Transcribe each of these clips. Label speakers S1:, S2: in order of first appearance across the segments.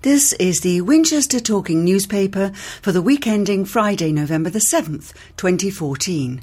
S1: This is the Winchester Talking newspaper for the week ending Friday, November the 7th, 2014.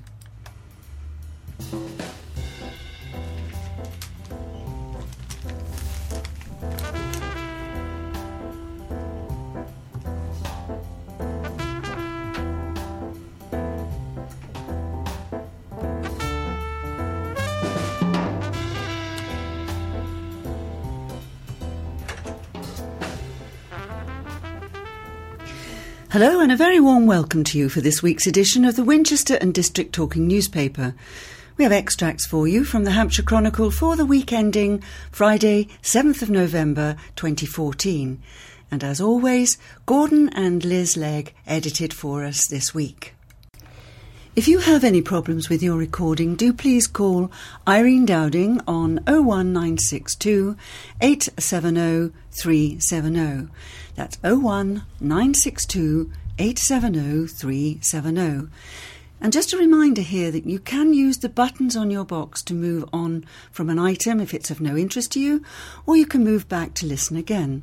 S1: Hello and a very warm welcome to you for this week's edition of the Winchester and District Talking newspaper. We have extracts for you from the Hampshire Chronicle for the week ending Friday, 7th of November 2014. And as always, Gordon and Liz Legg edited for us this week. If you have any problems with your recording, do please call Irene Dowding on 01962 870 370. That's 01962 870 370. And just a reminder here that you can use the buttons on your box to move on from an item if it's of no interest to you, or you can move back to listen again.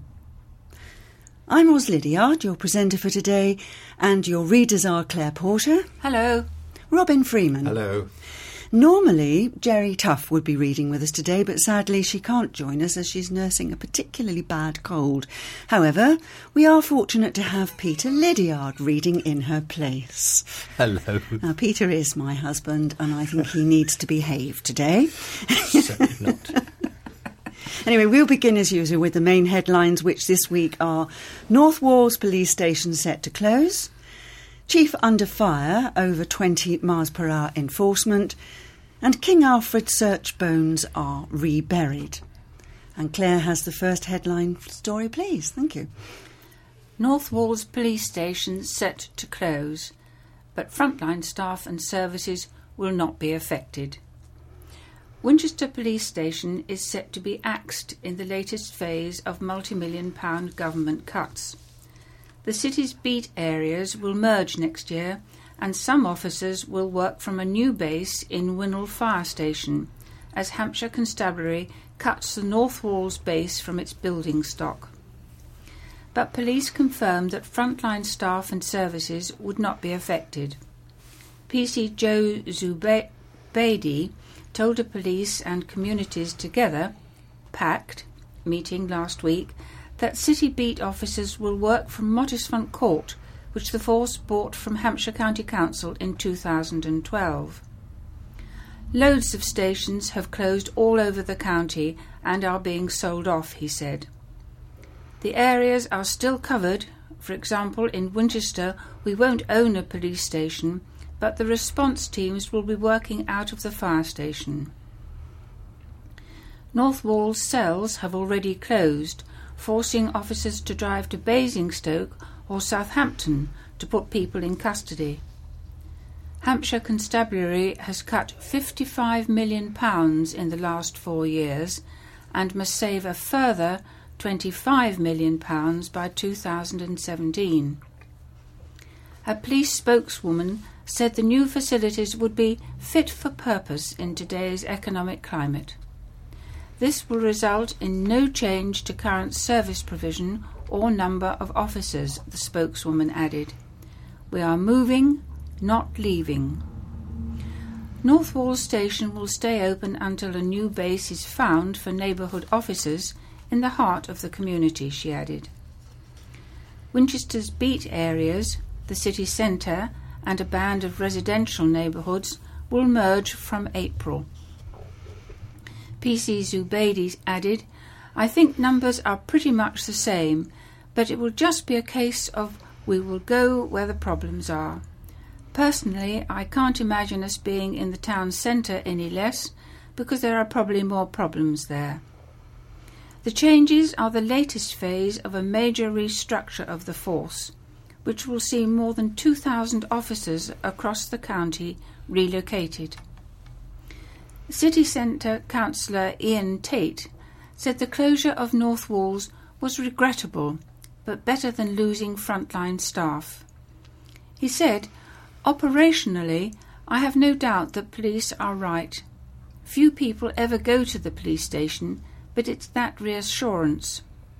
S1: I'm Ros Lydiard, your presenter for today, and your readers are Claire Porter.
S2: Hello.
S1: Robin Freeman.
S3: Hello.
S1: Normally, Jerry Tuff would be reading with us today, but sadly she can't join us as she's nursing a particularly bad cold. However, we are fortunate to have Peter Lydiard reading in her place.
S3: Hello.
S1: Now, Peter is my husband, and I think he needs to behave today.
S3: Certainly not.
S1: Anyway, we'll begin as usual with the main headlines, which this week are North Walls Police Station set to close, Chief under fire over 20 mph enforcement, and King Alfred search bones are reburied. And Claire has the first headline story, please. Thank you.
S2: North Walls Police Station set to close, but frontline staff and services will not be affected. Winchester Police Station is set to be axed in the latest phase of multi-million-pound government cuts. The city's beat areas will merge next year, and some officers will work from a new base in Winnell Fire Station, as Hampshire Constabulary cuts the North Walls base from its building stock. But police confirmed that frontline staff and services would not be affected. PC Joe Zubaydi told the police and communities together, PACT, meeting last week, that city beat officers will work from Mottisfont Court, which the force bought from Hampshire County Council in 2012. Loads of stations have closed all over the county and are being sold off, he said. The areas are still covered. For example, in Winchester we won't own a police station, but the response teams will be working out of the fire station. North Walls cells have already closed, forcing officers to drive to Basingstoke or Southampton to put people in custody. Hampshire Constabulary has cut £55 million in the last 4 years and must save a further £25 million by 2017. A police spokeswoman said the new facilities would be fit for purpose in today's economic climate. This will result in no change to current service provision or number of officers, the spokeswoman added. We are moving, not leaving. North Walls Station will stay open until a new base is found for neighbourhood officers in the heart of the community, she added. Winchester's beat areas, the city centre and a band of residential neighbourhoods will merge from April. PC Zubaydi added, I think numbers are pretty much the same, but it will just be a case of we will go where the problems are. Personally, I can't imagine us being in the town centre any less, because there are probably more problems there. The changes are the latest phase of a major restructure of the force, which will see more than 2,000 officers across the county relocated. City Centre Councillor Ian Tate said the closure of North Walls was regrettable, but better than losing frontline staff. He said, operationally, I have no doubt that police are right. Few people ever go to the police station, but it's that reassurance.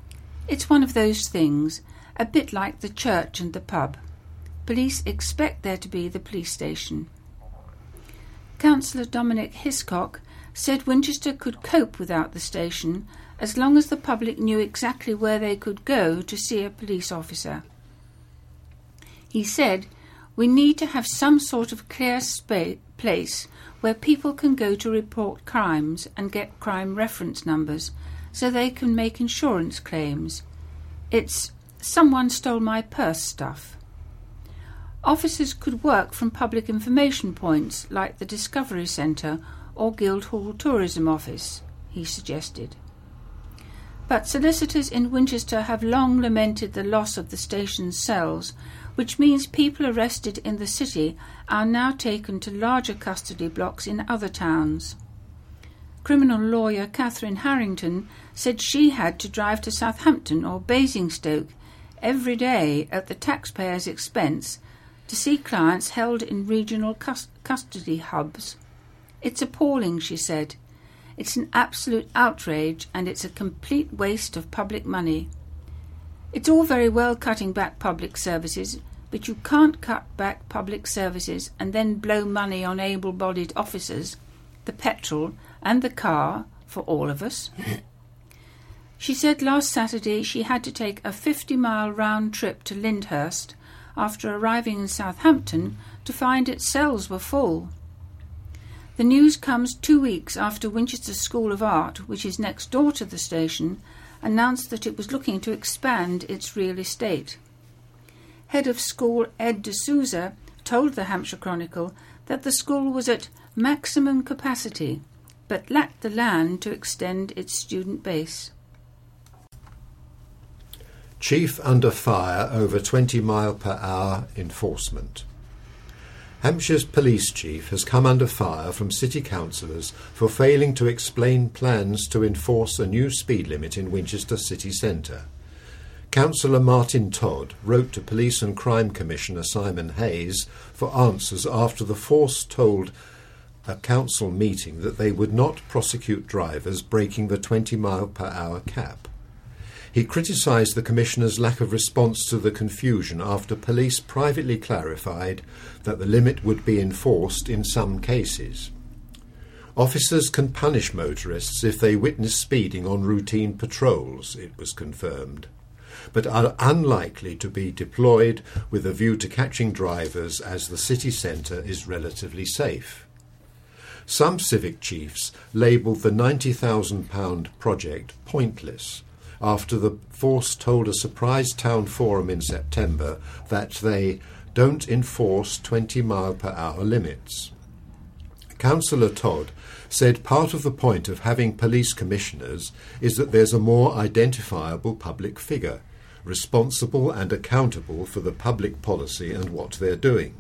S2: It's one of those things, a bit like the church and the pub. Police expect there to be the police station. Councillor Dominic Hiscock said Winchester could cope without the station as long as the public knew exactly where they could go to see a police officer. He said, "We need to have some sort of clear place where people can go to report crimes and get crime reference numbers so they can make insurance claims. It's someone stole my purse stuff." Officers could work from public information points like the Discovery Centre or Guildhall Tourism Office, he suggested. But solicitors in Winchester have long lamented the loss of the station's cells, which means people arrested in the city are now taken to larger custody blocks in other towns. Criminal lawyer Catherine Harrington said she had to drive to Southampton or Basingstoke every day at the taxpayer's expense to see clients held in regional custody hubs. "It's appalling," she said. "It's an absolute outrage and it's a complete waste of public money. It's all very well cutting back public services, but you can't cut back public services and then blow money on able-bodied officers, the petrol and the car for all of us." She said last Saturday she had to take a 50-mile round trip to Lyndhurst after arriving in Southampton to find its cells were full. The news comes 2 weeks after Winchester School of Art, which is next door to the station, announced that it was looking to expand its real estate. Head of school Ed D'Souza told the Hampshire Chronicle that the school was at maximum capacity, but lacked the land to extend its student base.
S4: Chief under fire over 20 mile/hour enforcement. Hampshire's police chief has come under fire from city councillors for failing to explain plans to enforce a new speed limit in Winchester city centre. Councillor Martin Todd wrote to Police and Crime Commissioner Simon Hayes for answers after the force told a council meeting that they would not prosecute drivers breaking the 20 mile/hour cap. He criticised the Commissioner's lack of response to the confusion after police privately clarified that the limit would be enforced in some cases. Officers can punish motorists if they witness speeding on routine patrols, it was confirmed, but are unlikely to be deployed with a view to catching drivers as the city centre is relatively safe. Some civic chiefs labelled the £90,000 project pointless after the force told a surprise town forum in September that they don't enforce 20 mile/hour limits. Councillor Todd said part of the point of having police commissioners is that there's a more identifiable public figure, responsible and accountable for the public policy and what they're doing.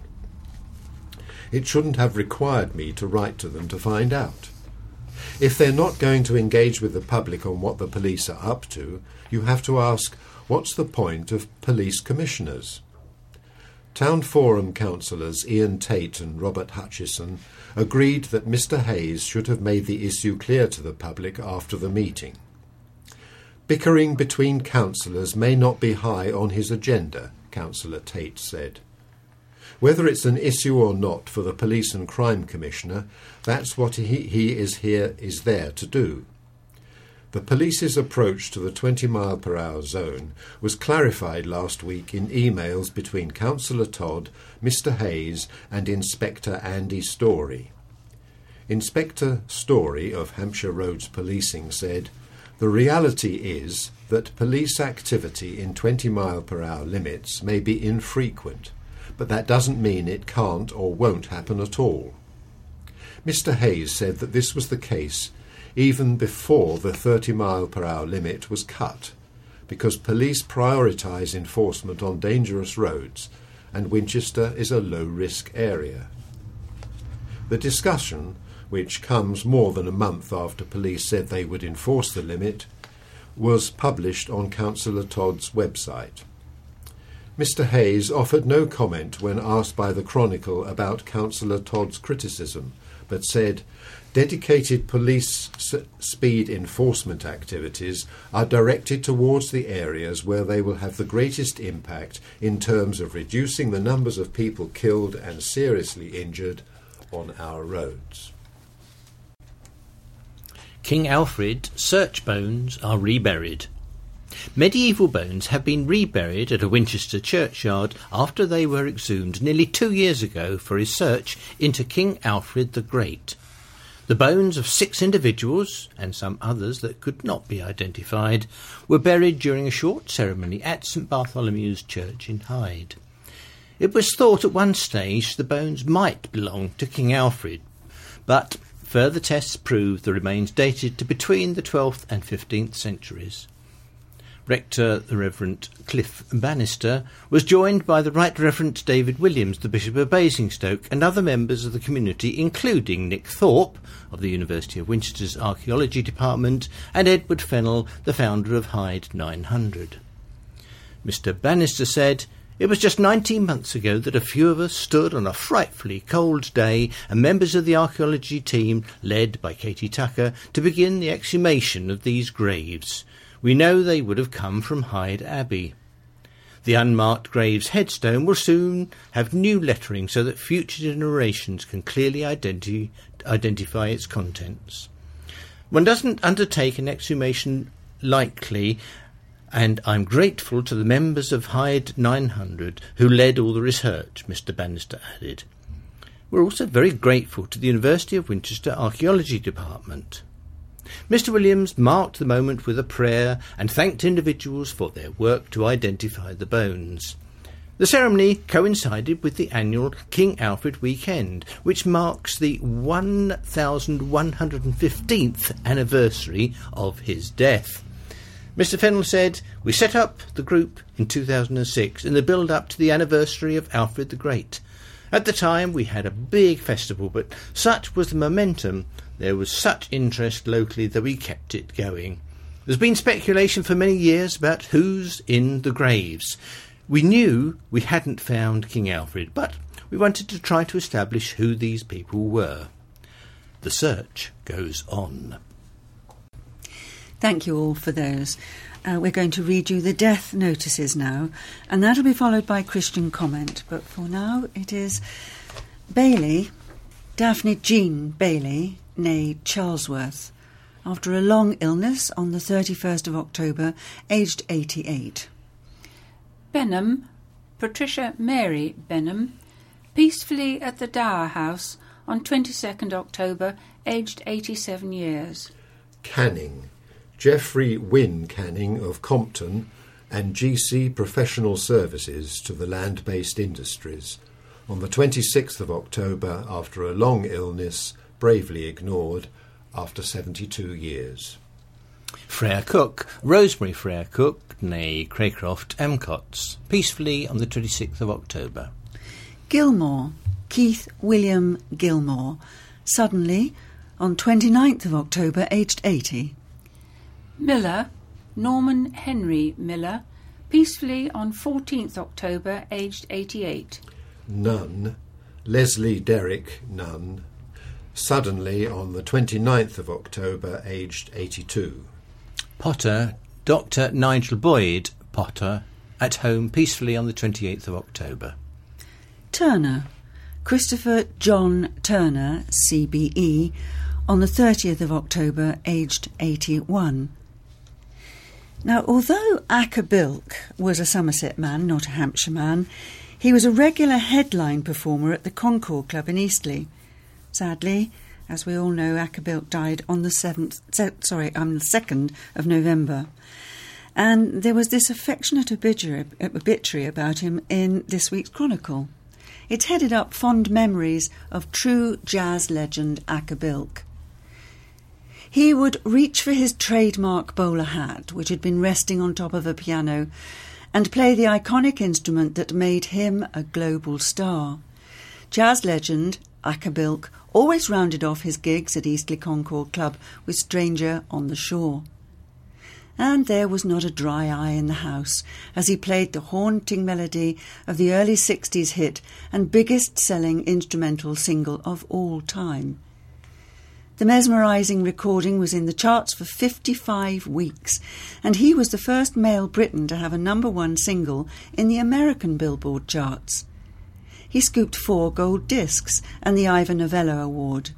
S4: It shouldn't have required me to write to them to find out. If they're not going to engage with the public on what the police are up to, you have to ask, what's the point of police commissioners? Town Forum councillors Ian Tate and Robert Hutchison agreed that Mr Hayes should have made the issue clear to the public after the meeting. Bickering between councillors may not be high on his agenda, Councillor Tate said. Whether it's an issue or not for the Police and Crime Commissioner, that's what he is there to do. The police's approach to the 20 mile/hour zone was clarified last week in emails between Councillor Todd, Mr Hayes and Inspector Andy Story. Inspector Story of Hampshire Roads Policing said, "The reality is that police activity in 20 mile/hour limits may be infrequent, but that doesn't mean it can't or won't happen at all." Mr Hayes said that this was the case even before the 30 mile/hour limit was cut, because police prioritise enforcement on dangerous roads and Winchester is a low-risk area. The discussion, which comes more than a month after police said they would enforce the limit, was published on Councillor Todd's website. Mr Hayes offered no comment when asked by the Chronicle about Councillor Todd's criticism, but said, dedicated police speed enforcement activities are directed towards the areas where they will have the greatest impact in terms of reducing the numbers of people killed and seriously injured on our roads.
S3: King Alfred search bones are reburied. Medieval bones have been reburied at a Winchester churchyard after they were exhumed nearly 2 years ago for research into King Alfred the Great. The bones of 6 individuals, and some others that could not be identified, were buried during a short ceremony at St Bartholomew's Church in Hyde. It was thought at one stage the bones might belong to King Alfred, but further tests proved the remains dated to between the 12th and 15th centuries. Rector the Reverend Cliff Bannister was joined by the Right Reverend David Williams, the Bishop of Basingstoke, and other members of the community, including Nick Thorpe of the University of Winchester's Archaeology Department and Edward Fennell, the founder of Hyde 900. Mr Bannister said, "It was just 19 months ago that a few of us stood on a frightfully cold day and members of the archaeology team, led by Katie Tucker, to begin the exhumation of these graves. We know they would have come from Hyde Abbey. The unmarked grave's headstone will soon have new lettering so that future generations can clearly identify its contents. One doesn't undertake an exhumation lightly, and I'm grateful to the members of Hyde 900 who led all the research," Mr Bannister added. "We're also very grateful to the University of Winchester Archaeology Department." Mr Williams marked the moment with a prayer and thanked individuals for their work to identify the bones. The ceremony coincided with the annual King Alfred weekend, which marks the 1115th anniversary of his death. Mr Fennell said, "We set up the group in 2006 in the build-up to the anniversary of Alfred the Great. At the time we had a big festival, but such was the momentum, there was such interest locally that we kept it going. There's been speculation for many years about who's in the graves. We knew we hadn't found King Alfred, but we wanted to try to establish who these people were. The search goes on."
S1: Thank you all for those. We're going to read you the death notices now, and that'll be followed by Christian comment. But for now, it is Bailey, Daphne Jean Bailey, née Charlesworth, after a long illness on the 31st of October, aged 88.
S2: Benham, Patricia Mary Benham, peacefully at the Dower House on 22nd October, aged 87 years.
S4: Canning, Geoffrey Wynne Canning of Compton and GC Professional Services to the land-based industries, on the 26th of October after a long illness, bravely ignored, after 72 years.
S3: Frere Cook, Rosemary Frere Cook, née Craycroft Amcotts, peacefully on the 26th of October.
S1: Gilmore, Keith William Gilmore, suddenly on 29th of October, aged 80.
S2: Miller, Norman Henry Miller, peacefully on 14th October, aged 88.
S4: Nunn, Leslie Derrick Nunn, suddenly on the 29th of October, aged 82.
S3: Potter, Dr Nigel Boyd Potter, at home peacefully on the 28th of October.
S1: Turner, Christopher John Turner, CBE, on the 30th of October, aged 81. Now, although Acker Bilk was a Somerset man, not a Hampshire man, he was a regular headline performer at the Concord Club in Eastleigh. Sadly, as we all know, Acker Bilk died on the 2nd of November. And there was this affectionate obituary about him in this week's Chronicle. It's headed up Fond Memories of True Jazz Legend Acker Bilk. He would reach for his trademark bowler hat, which had been resting on top of a piano, and play the iconic instrument that made him a global star. Jazz legend Acker Bilk always rounded off his gigs at Eastleigh Concord Club with Stranger on the Shore. And there was not a dry eye in the house as he played the haunting melody of the early 60s hit and biggest-selling instrumental single of all time, The mesmerising recording was in the charts for 55 weeks, and he was the first male Briton to have a #1 single in the American Billboard charts. He scooped 4 gold discs and the Ivor Novello Award.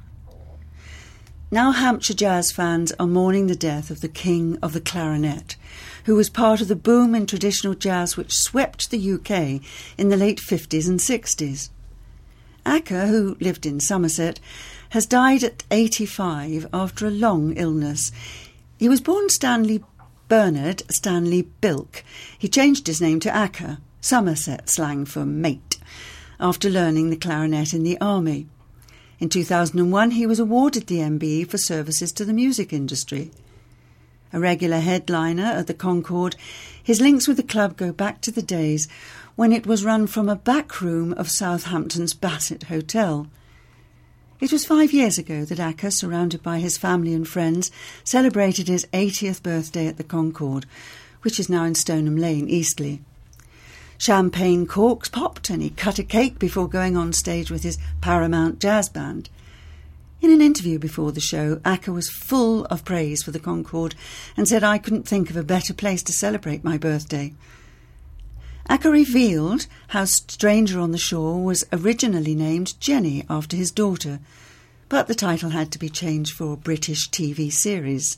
S1: Now Hampshire jazz fans are mourning the death of the king of the clarinet, who was part of the boom in traditional jazz which swept the UK in the late 50s and 60s. Acker, who lived in Somerset, has died at 85 after a long illness. He was born Stanley Bernard Stanley Bilk. He changed his name to Acker, Somerset slang for mate, after learning the clarinet in the army. In 2001, he was awarded the MBE for services to the music industry. A regular headliner at the Concorde, his links with the club go back to the days when it was run from a back room of Southampton's Bassett Hotel. It was 5 years ago that Acker, surrounded by his family and friends, celebrated his 80th birthday at the Concorde, which is now in Stoneham Lane, Eastleigh. Champagne corks popped and he cut a cake before going on stage with his Paramount Jazz Band. In an interview before the show, Acker was full of praise for the Concorde and said, "I couldn't think of a better place to celebrate my birthday." Acker revealed how Stranger on the Shore was originally named Jenny after his daughter, but the title had to be changed for a British TV series.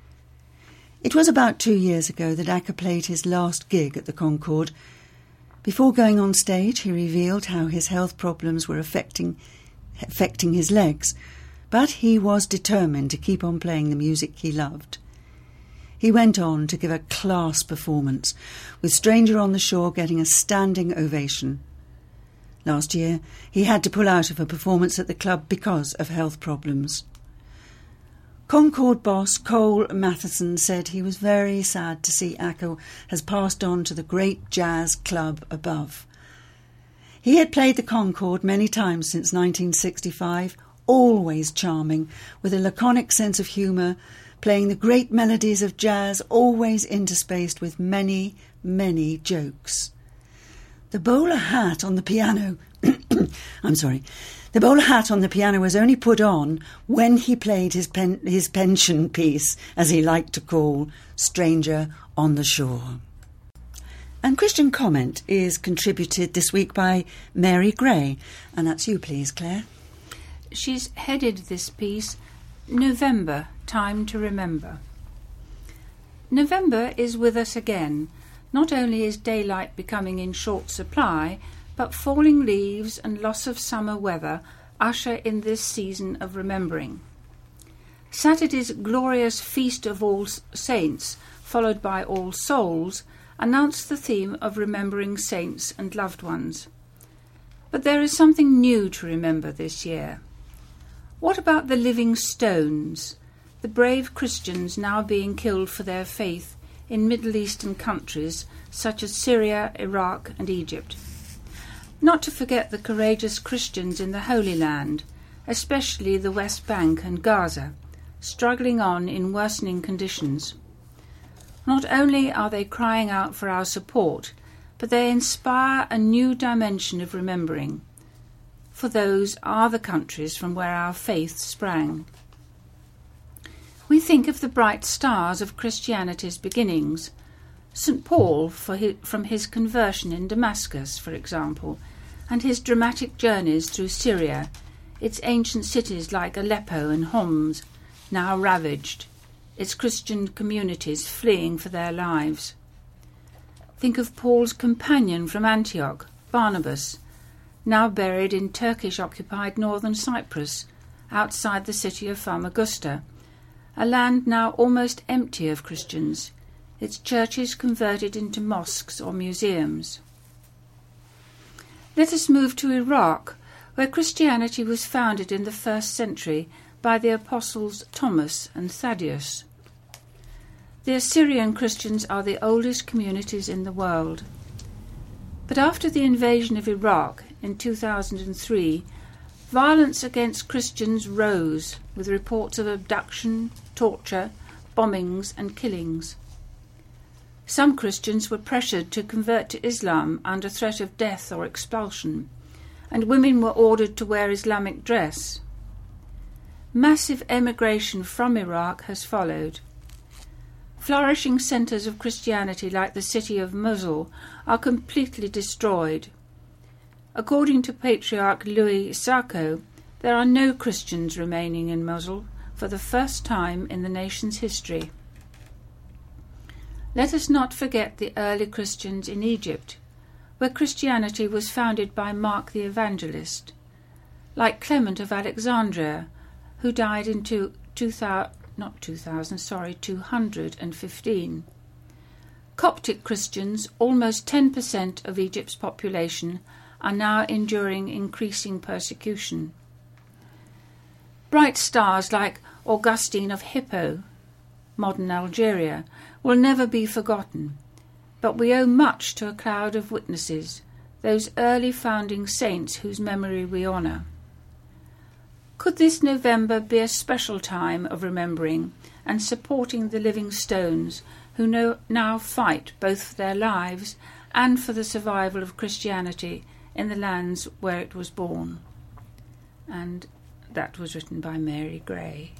S1: It was about 2 years ago that Acker played his last gig at the Concorde. Before going on stage, he revealed how his health problems were affecting his legs, but he was determined to keep on playing the music he loved. He went on to give a class performance, with Stranger on the Shore getting a standing ovation. Last year, he had to pull out of a performance at the club because of health problems. Concorde boss Cole Matheson said he was very sad to see Acker has passed on to the great jazz club above. He had played the Concorde many times since 1965, always charming, with a laconic sense of humour, playing the great melodies of jazz, always interspaced with many, many jokes. The bowler hat on the piano The bowler hat on the piano was only put on when he played his pension piece, as he liked to call Stranger on the Shore. And Christian Comment is contributed this week by Mary Gray. And that's you, please, Claire.
S2: She's headed this piece, November, Time to Remember. November is with us again. Not only is daylight becoming in short supply, but falling leaves and loss of summer weather usher in this season of remembering. Saturday's glorious Feast of All Saints, followed by All Souls, announced the theme of remembering saints and loved ones. But there is something new to remember this year. What about the living stones, the brave Christians now being killed for their faith in Middle Eastern countries such as Syria, Iraq and Egypt? Not to forget the courageous Christians in the Holy Land, especially the West Bank and Gaza, struggling on in worsening conditions. Not only are they crying out for our support, but they inspire a new dimension of remembering, for those are the countries from where our faith sprang. We think of the bright stars of Christianity's beginnings, St. Paul from his conversion in Damascus, for example, and his dramatic journeys through Syria, its ancient cities like Aleppo and Homs, now ravaged, its Christian communities fleeing for their lives. Think of Paul's companion from Antioch, Barnabas, now buried in Turkish-occupied northern Cyprus, outside the city of Famagusta, a land now almost empty of Christians, its churches converted into mosques or museums. Let us move to Iraq, where Christianity was founded in the 1st century by the apostles Thomas and Thaddeus. The Assyrian Christians are the oldest communities in the world. But after the invasion of Iraq in 2003, violence against Christians rose, with reports of abduction, torture, bombings and killings. Some Christians were pressured to convert to Islam under threat of death or expulsion, and women were ordered to wear Islamic dress. massive emigration from Iraq has followed. Flourishing centres of Christianity like the city of Mosul are completely destroyed. According to Patriarch Louis Sacco, there are no Christians remaining in Mosul for the first time in the nation's history. Let us not forget the early Christians in Egypt, where Christianity was founded by Mark the Evangelist, like Clement of Alexandria, who died in 215. Coptic Christians, almost 10% of Egypt's population, are now enduring increasing persecution. Bright stars like Augustine of Hippo, modern Algeria, will never be forgotten, but we owe much to a cloud of witnesses, those early founding saints whose memory we honour. Could this November be a special time of remembering and supporting the living stones who now fight both for their lives and for the survival of Christianity in the lands where it was born? And that was written by Mary Gray.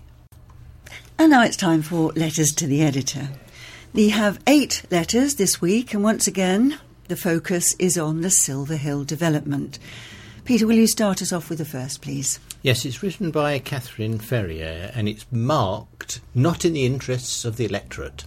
S1: And now it's time for Letters to the Editor. We have 8 letters this week, and once again the focus is on the Silver Hill development. Peter, will you start us off with the first, please?
S3: Yes, it's written by Catherine Ferrier, and it's marked, "Not in the interests of the electorate."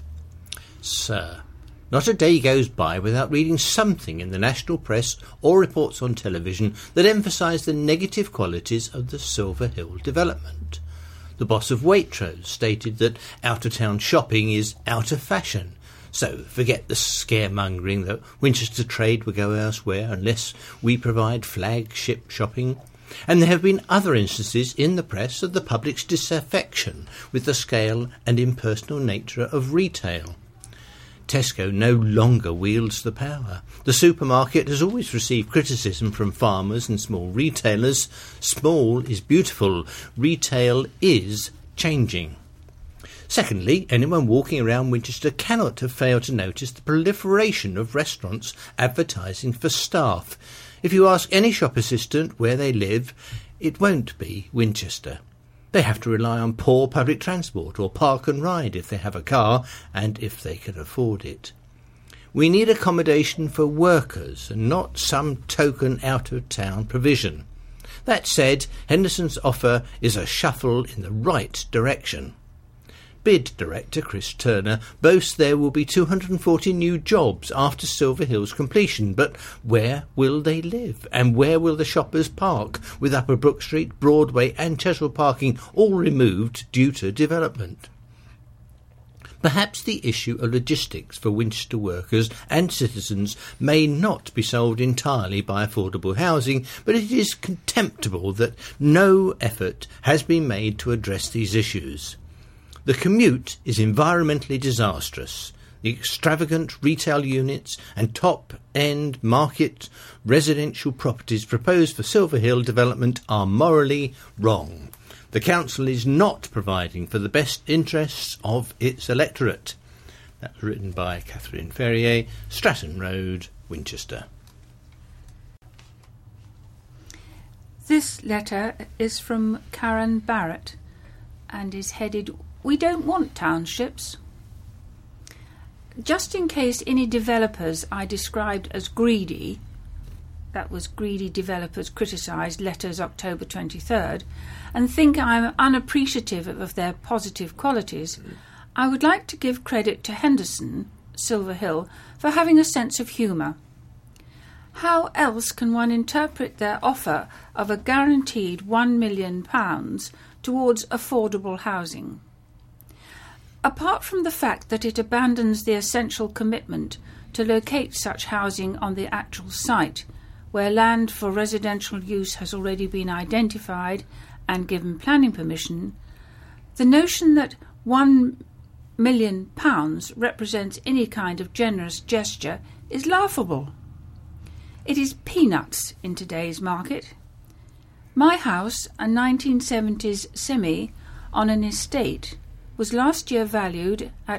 S3: Sir, not a day goes by without reading something in the national press or reports on television that emphasise the negative qualities of the Silver Hill development. The boss of Waitrose stated that out-of-town shopping is out of fashion, so forget the scaremongering that Winchester trade will go elsewhere unless we provide flagship shopping. And there have been other instances in the press of the public's disaffection with the scale and impersonal nature of retail. Tesco no longer wields the power. The supermarket has always received criticism from farmers and small retailers. Small is beautiful. Retail is changing. Secondly, anyone walking around Winchester cannot have failed to notice the proliferation of restaurants advertising for staff. If you ask any shop assistant where they live, it won't be Winchester. They have to rely on poor public transport or park and ride if they have a car and if they can afford it. We need accommodation for workers and not some token out-of-town provision. That said, Henderson's offer is a shuffle in the right direction. Bid director Chris Turner boasts there will be 240 new jobs after Silver Hill's completion, but where will they live and where will the shoppers park, with Upper Brook Street, Broadway and Cheshire parking all removed due to development? Perhaps the issue of logistics for Winchester workers and citizens may not be solved entirely by affordable housing, but it is contemptible that no effort has been made to address these issues. The commute is environmentally disastrous. The extravagant retail units and top-end market residential properties proposed for Silver Hill development are morally wrong. The council is not providing for the best interests of its electorate. That was written by Catherine Ferrier, Stratton Road, Winchester.
S2: This letter is from Karen Barrett and is headed, "We don't want townships." Just in case any developers I described as greedy, that was greedy developers criticised Letters October 23rd, and think I'm unappreciative of their positive qualities, I would like to give credit to Henderson, Silver Hill, for having a sense of humour. How else can one interpret their offer of a guaranteed £1 million towards affordable housing? Apart from the fact that it abandons the essential commitment to locate such housing on the actual site, where land for residential use has already been identified and given planning permission, the notion that £1 million represents any kind of generous gesture is laughable. It is peanuts in today's market. My house, a 1970s semi on an estate, was last year valued at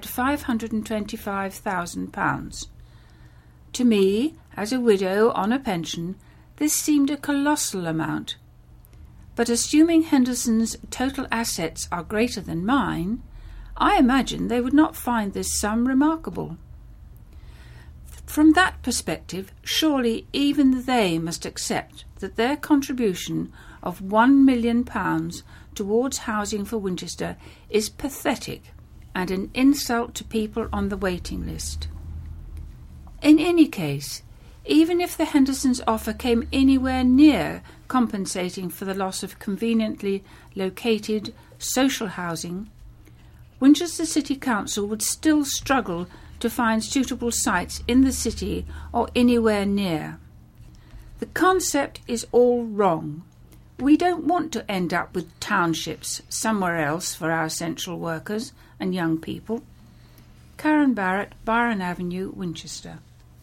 S2: £525,000. To me, as a widow on a pension, this seemed a colossal amount. but assuming Henderson's total assets are greater than mine, I imagine they would not find this sum remarkable. From that perspective, surely even they must accept that their contribution of £1 million towards housing for Winchester is pathetic and an insult to people on the waiting list. In any case, even if the Hendersons' offer came anywhere near compensating for the loss of conveniently located social housing, Winchester City Council would still struggle to find suitable sites in the city or anywhere near. The concept is all wrong. We don't want to end up with townships somewhere else for our essential workers and young people. Karen Barrett, Byron Avenue, Winchester.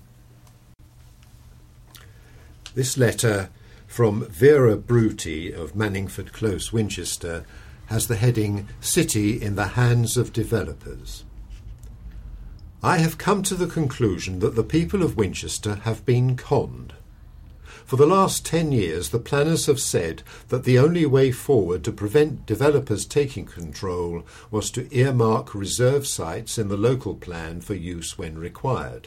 S4: This letter from Vera Bruti of Manningford Close, Winchester, has the heading City in the Hands of Developers. I have come to the conclusion that the people of Winchester have been conned. For the last 10 years, the planners have said that the only way forward to prevent developers taking control was to earmark reserve sites in the local plan for use when required.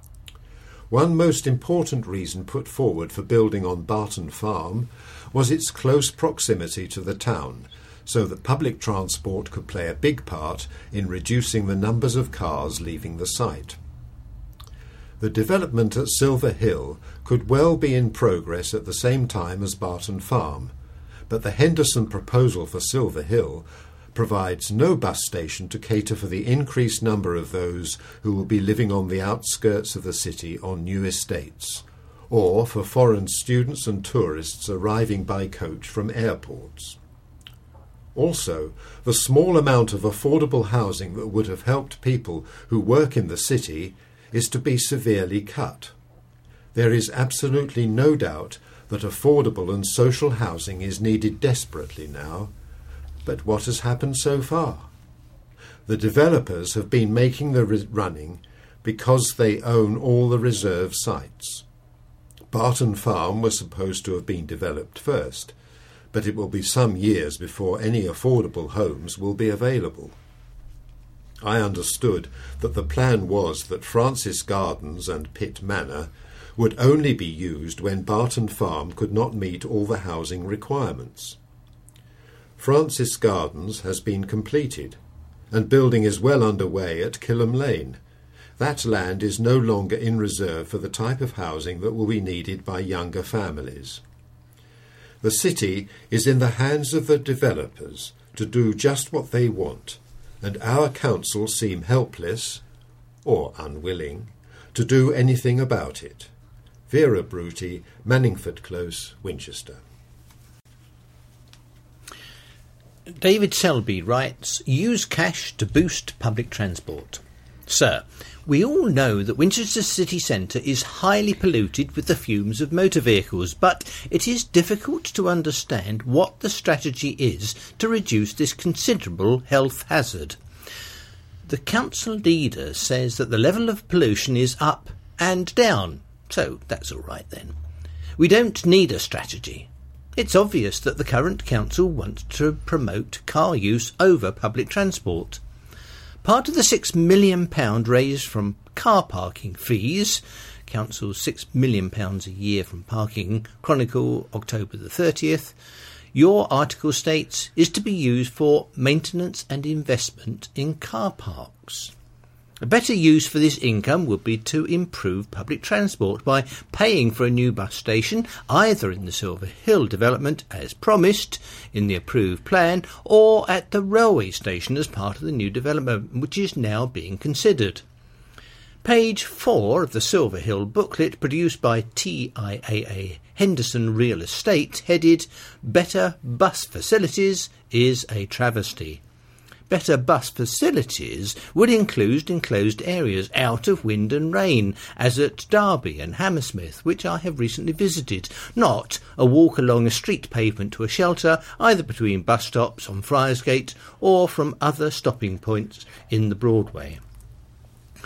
S4: One most important reason put forward for building on Barton Farm was its close proximity to the town, so that public transport could play a big part in reducing the numbers of cars leaving the site. The development at Silver Hill could well be in progress at the same time as Barton Farm, but the Henderson proposal for Silver Hill provides no bus station to cater for the increased number of those who will be living on the outskirts of the city on new estates, or for foreign students and tourists arriving by coach from airports. Also, the small amount of affordable housing that would have helped people who work in the city is to be severely cut. There is absolutely no doubt that affordable and social housing is needed desperately now. But what has happened so far? The developers have been making the running because they own all the reserve sites. Barton Farm was supposed to have been developed first, but it will be some years before any affordable homes will be available. I understood that the plan was that Francis Gardens and Pitt Manor would only be used when Barton Farm could not meet all the housing requirements. Francis Gardens has been completed, and building is well underway at Kilham Lane. That land is no longer in reserve for the type of housing that will be needed by younger families. The city is in the hands of the developers to do just what they want, and our council seem helpless, or unwilling, to do anything about it. Vera Bruti, Manningford Close, Winchester.
S3: David Selby writes, use cash to boost public transport. Sir, we all know that Winchester city centre is highly polluted with the fumes of motor vehicles, but it is difficult to understand what the strategy is to reduce this considerable health hazard. The council leader says that the level of pollution is up and down, so that's all right then. We don't need a strategy. It's obvious that the current council wants to promote car use over public transport. Part of the £6 million raised from car parking fees, council's £6 million a year from parking, Chronicle, October the 30th, your article states, is to be used for maintenance and investment in car parks. A better use for this income would be to improve public transport by paying for a new bus station, either in the Silver Hill development as promised in the approved plan, or at the railway station as part of the new development which is now being considered. Page 4 of the Silver Hill booklet produced by TIAA Henderson Real Estate, headed Better Bus Facilities, is a travesty. Better bus facilities would include enclosed areas out of wind and rain, as at Derby and Hammersmith, which I have recently visited, not a walk along a street pavement to a shelter, either between bus stops on Friarsgate or from other stopping points in the Broadway.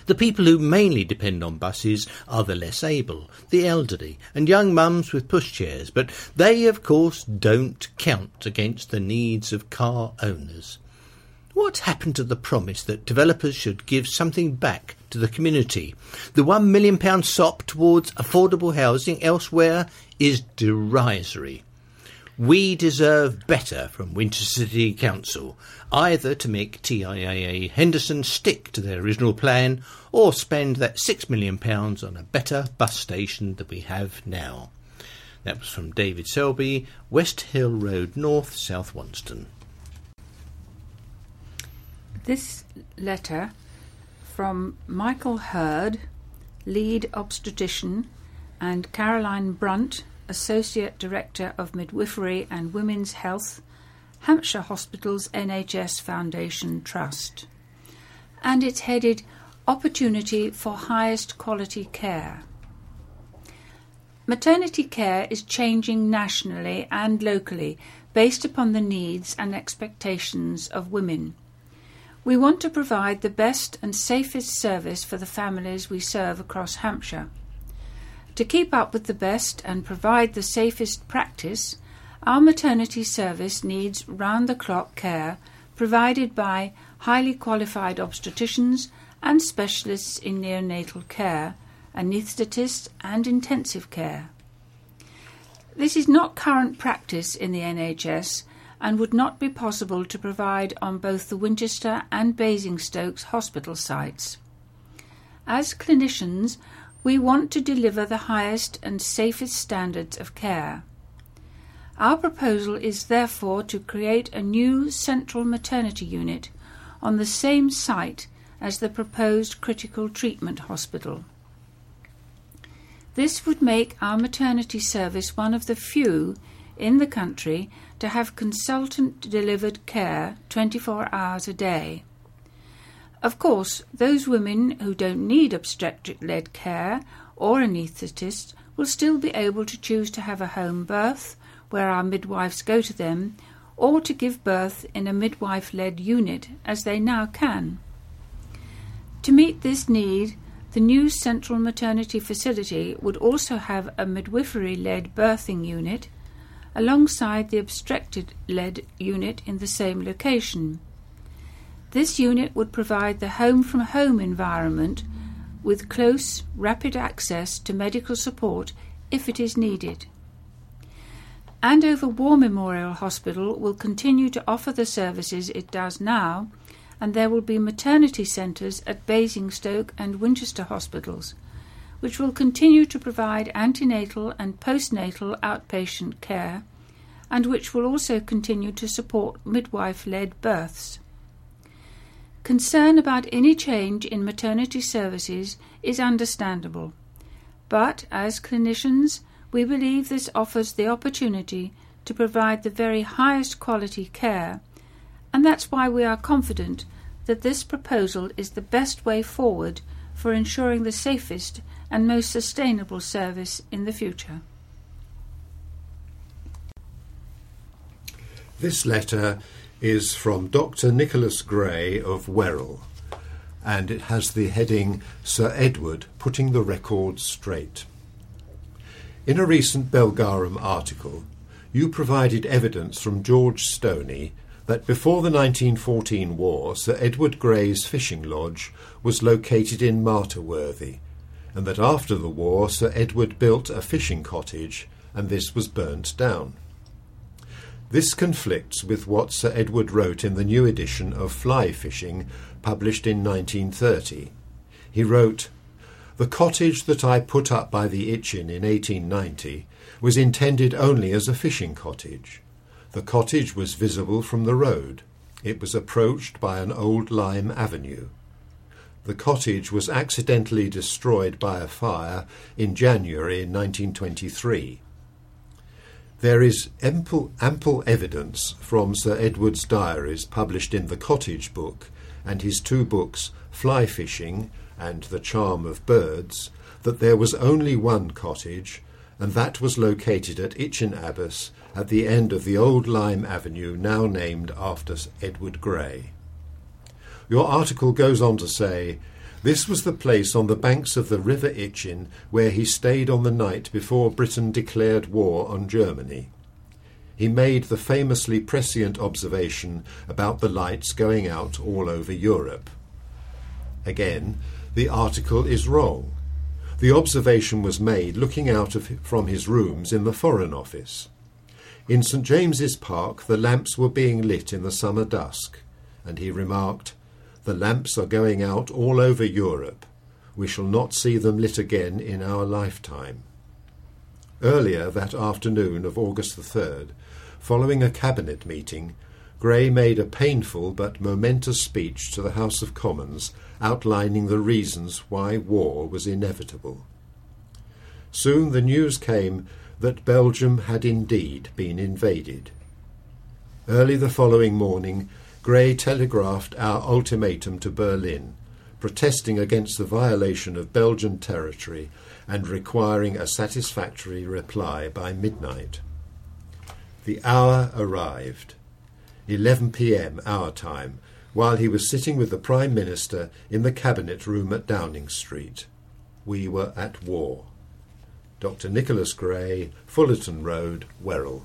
S3: The people who mainly depend on buses are the less able, the elderly, and young mums with pushchairs, but they, of course, don't count against the needs of car owners. What's happened to the promise that developers should give something back to the community? The £1 million sop towards affordable housing elsewhere is derisory. We deserve better from Winchester City Council, either to make TIAA Henderson stick to their original plan or spend that £6 million on a better bus station than we have now. That was from David Selby, West Hill Road North, South Wonston.
S2: This letter from Michael Hurd, lead obstetrician, and Caroline Brunt, Associate Director of Midwifery and Women's Health, Hampshire Hospitals NHS Foundation Trust. And it's headed Opportunity for Highest Quality Care. Maternity care is changing nationally and locally based upon the needs and expectations of women. We want to provide the best and safest service for the families we serve across Hampshire. To keep up with the best and provide the safest practice, our maternity service needs round-the-clock care provided by highly qualified obstetricians and specialists in neonatal care, anaesthetists and intensive care. This is not current practice in the NHS and would not be possible to provide on both the Winchester and Basingstoke hospital sites. As clinicians, we want to deliver the highest and safest standards of care. Our proposal is therefore to create a new central maternity unit on the same site as the proposed critical treatment hospital. This would make our maternity service one of the few in the country to have consultant-delivered care 24 hours a day. Of course, those women who don't need obstetric-led care or anaesthetists will still be able to choose to have a home birth, where our midwives go to them, or to give birth in a midwife-led unit, as they now can. To meet this need, the new central maternity facility would also have a midwifery-led birthing unit, alongside the obstetric-led unit in the same location. This unit would provide the home-from-home environment with close, rapid access to medical support if it is needed. Andover War Memorial Hospital will continue to offer the services it does now, and there will be maternity centres at Basingstoke and Winchester hospitals, which will continue to provide antenatal and postnatal outpatient care, and which will also continue to support midwife-led births. Concern about any change in maternity services is understandable, but as clinicians, we believe this offers the opportunity to provide the very highest quality care, and that's why we are confident that this proposal is the best way forward for ensuring the safest and most sustainable service in the future.
S4: This letter is from Dr. Nicholas Gray of Werrell, and it has the heading Sir Edward Putting the Record Straight. In a recent Belgarum article, you provided evidence from George Stoney that before the 1914 war, Sir Edward Gray's fishing lodge was located in Martyrworthy, and that after the war Sir Edward built a fishing cottage and this was burnt down. This conflicts with what Sir Edward wrote in the new edition of Fly Fishing, published in 1930. He wrote, "The cottage that I put up by the Itchen in 1890 was intended only as a fishing cottage. The cottage was visible from the road. It was approached by an old lime avenue. The cottage was accidentally destroyed by a fire in January 1923. There is ample evidence from Sir Edward's diaries published in the Cottage Book and his two books Fly Fishing and The Charm of Birds that there was only one cottage, and that was located at Itchen Abbas at the end of the old lime avenue now named after Edward Gray. Your article goes on to say, This was the place on the banks of the River Itchen where he stayed on the night before Britain declared war on Germany. He made the famously prescient observation about the lights going out all over Europe. Again, the article is wrong. The observation was made looking out from his rooms in the Foreign Office. In St. James's Park the lamps were being lit in the summer dusk, and he remarked, "The lamps are going out all over Europe. We shall not see them lit again in our lifetime." Earlier that afternoon of August the 3rd, following a cabinet meeting, Grey made a painful but momentous speech to the House of Commons outlining the reasons why war was inevitable. Soon the news came that Belgium had indeed been invaded. Early the following morning, Grey telegraphed our ultimatum to Berlin, protesting against the violation of Belgian territory and requiring a satisfactory reply by midnight. The hour arrived, 11 p.m. our time, while he was sitting with the Prime Minister in the Cabinet Room at Downing Street. We were at war. Dr. Nicholas Grey, Fullerton Road, Werrell.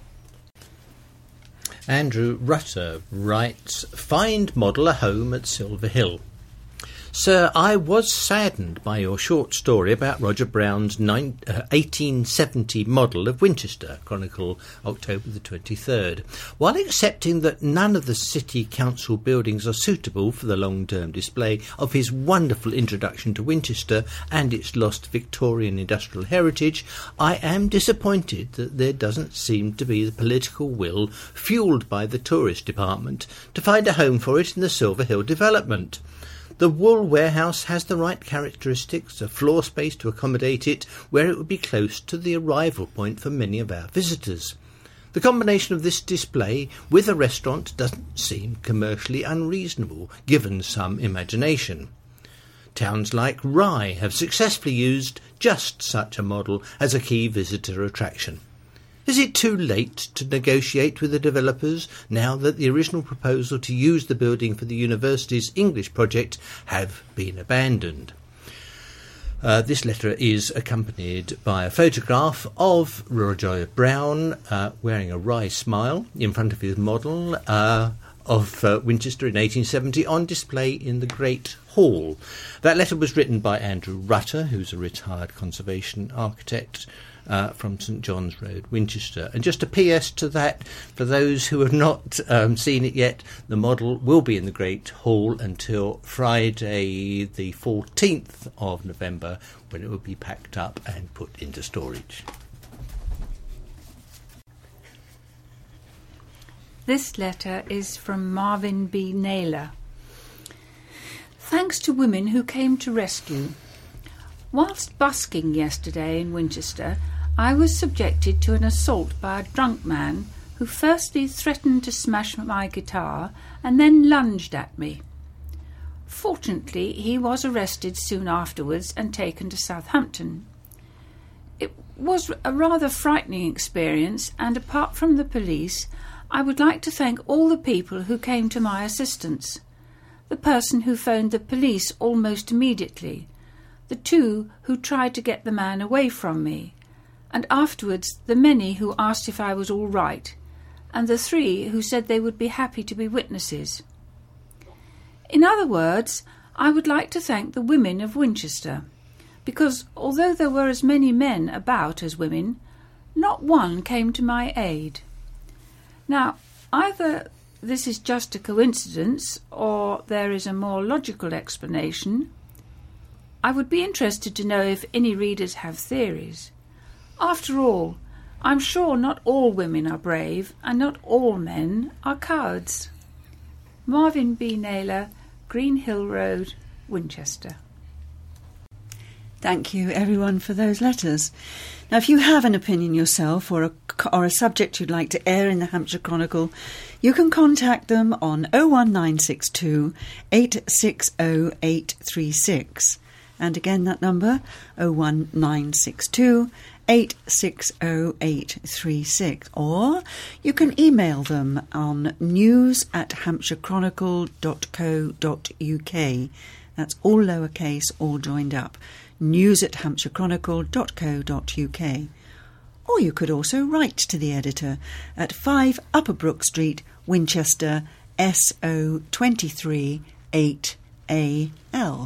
S3: Andrew Rutter writes, "Find model a home at Silver Hill. Sir, I was saddened by your short story about Roger Brown's 1870 model of Winchester, Chronicle, October the 23rd. While accepting that none of the City Council buildings are suitable for the long-term display of his wonderful introduction to Winchester and its lost Victorian industrial heritage, I am disappointed that there doesn't seem to be the political will, fuelled by the tourist department, to find a home for it in the Silver Hill development. The Wool Warehouse has the right characteristics, a floor space to accommodate it, where it would be close to the arrival point for many of our visitors. The combination of this display with a restaurant doesn't seem commercially unreasonable, given some imagination. Towns like Rye have successfully used just such a model as a key visitor attraction. Is it too late to negotiate with the developers now that the original proposal to use the building for the university's English project have been abandoned?" This letter is accompanied by a photograph of Roger Brown wearing a wry smile in front of his model of Winchester in 1870 on display in the Great Hall. That letter was written by Andrew Rutter, who's a retired conservation architect from St John's Road, Winchester. And just a PS to that, for those who have not seen it yet, the model will be in the Great Hall until Friday the 14th of November, when it will be packed up and put into storage.
S2: This letter is from Marvin B. Naylor. Thanks to women who came to rescue. Whilst busking yesterday in Winchester, I was subjected to an assault by a drunk man who firstly threatened to smash my guitar and then lunged at me. Fortunately, he was arrested soon afterwards and taken to Southampton. It was a rather frightening experience, and apart from the police, I would like to thank all the people who came to my assistance. The person who phoned the police almost immediately, the two who tried to get the man away from me, and afterwards the many who asked if I was all right, and the 3 who said they would be happy to be witnesses. In other words, I would like to thank the women of Winchester, because although there were as many men about as women, not one came to my aid. Now, either this is just a coincidence, or there is a more logical explanation. I would be interested to know if any readers have theories. After all, I'm sure not all women are brave, and not all men are cowards. Marvin B. Naylor, Green Hill Road, Winchester.
S1: Thank you, everyone, for those letters. Now, if you have an opinion yourself or a subject you'd like to air in the Hampshire Chronicle, you can contact them on 01962 860 836. And again, that number, 01962 860 836. Or you can email them on news@hampshirechronicle.co.uk. That's all lowercase, all joined up. news@hampshirechronicle.co.uk. Or you could also write to the editor at 5 Upper Brook Street, Winchester, SO23 8AL.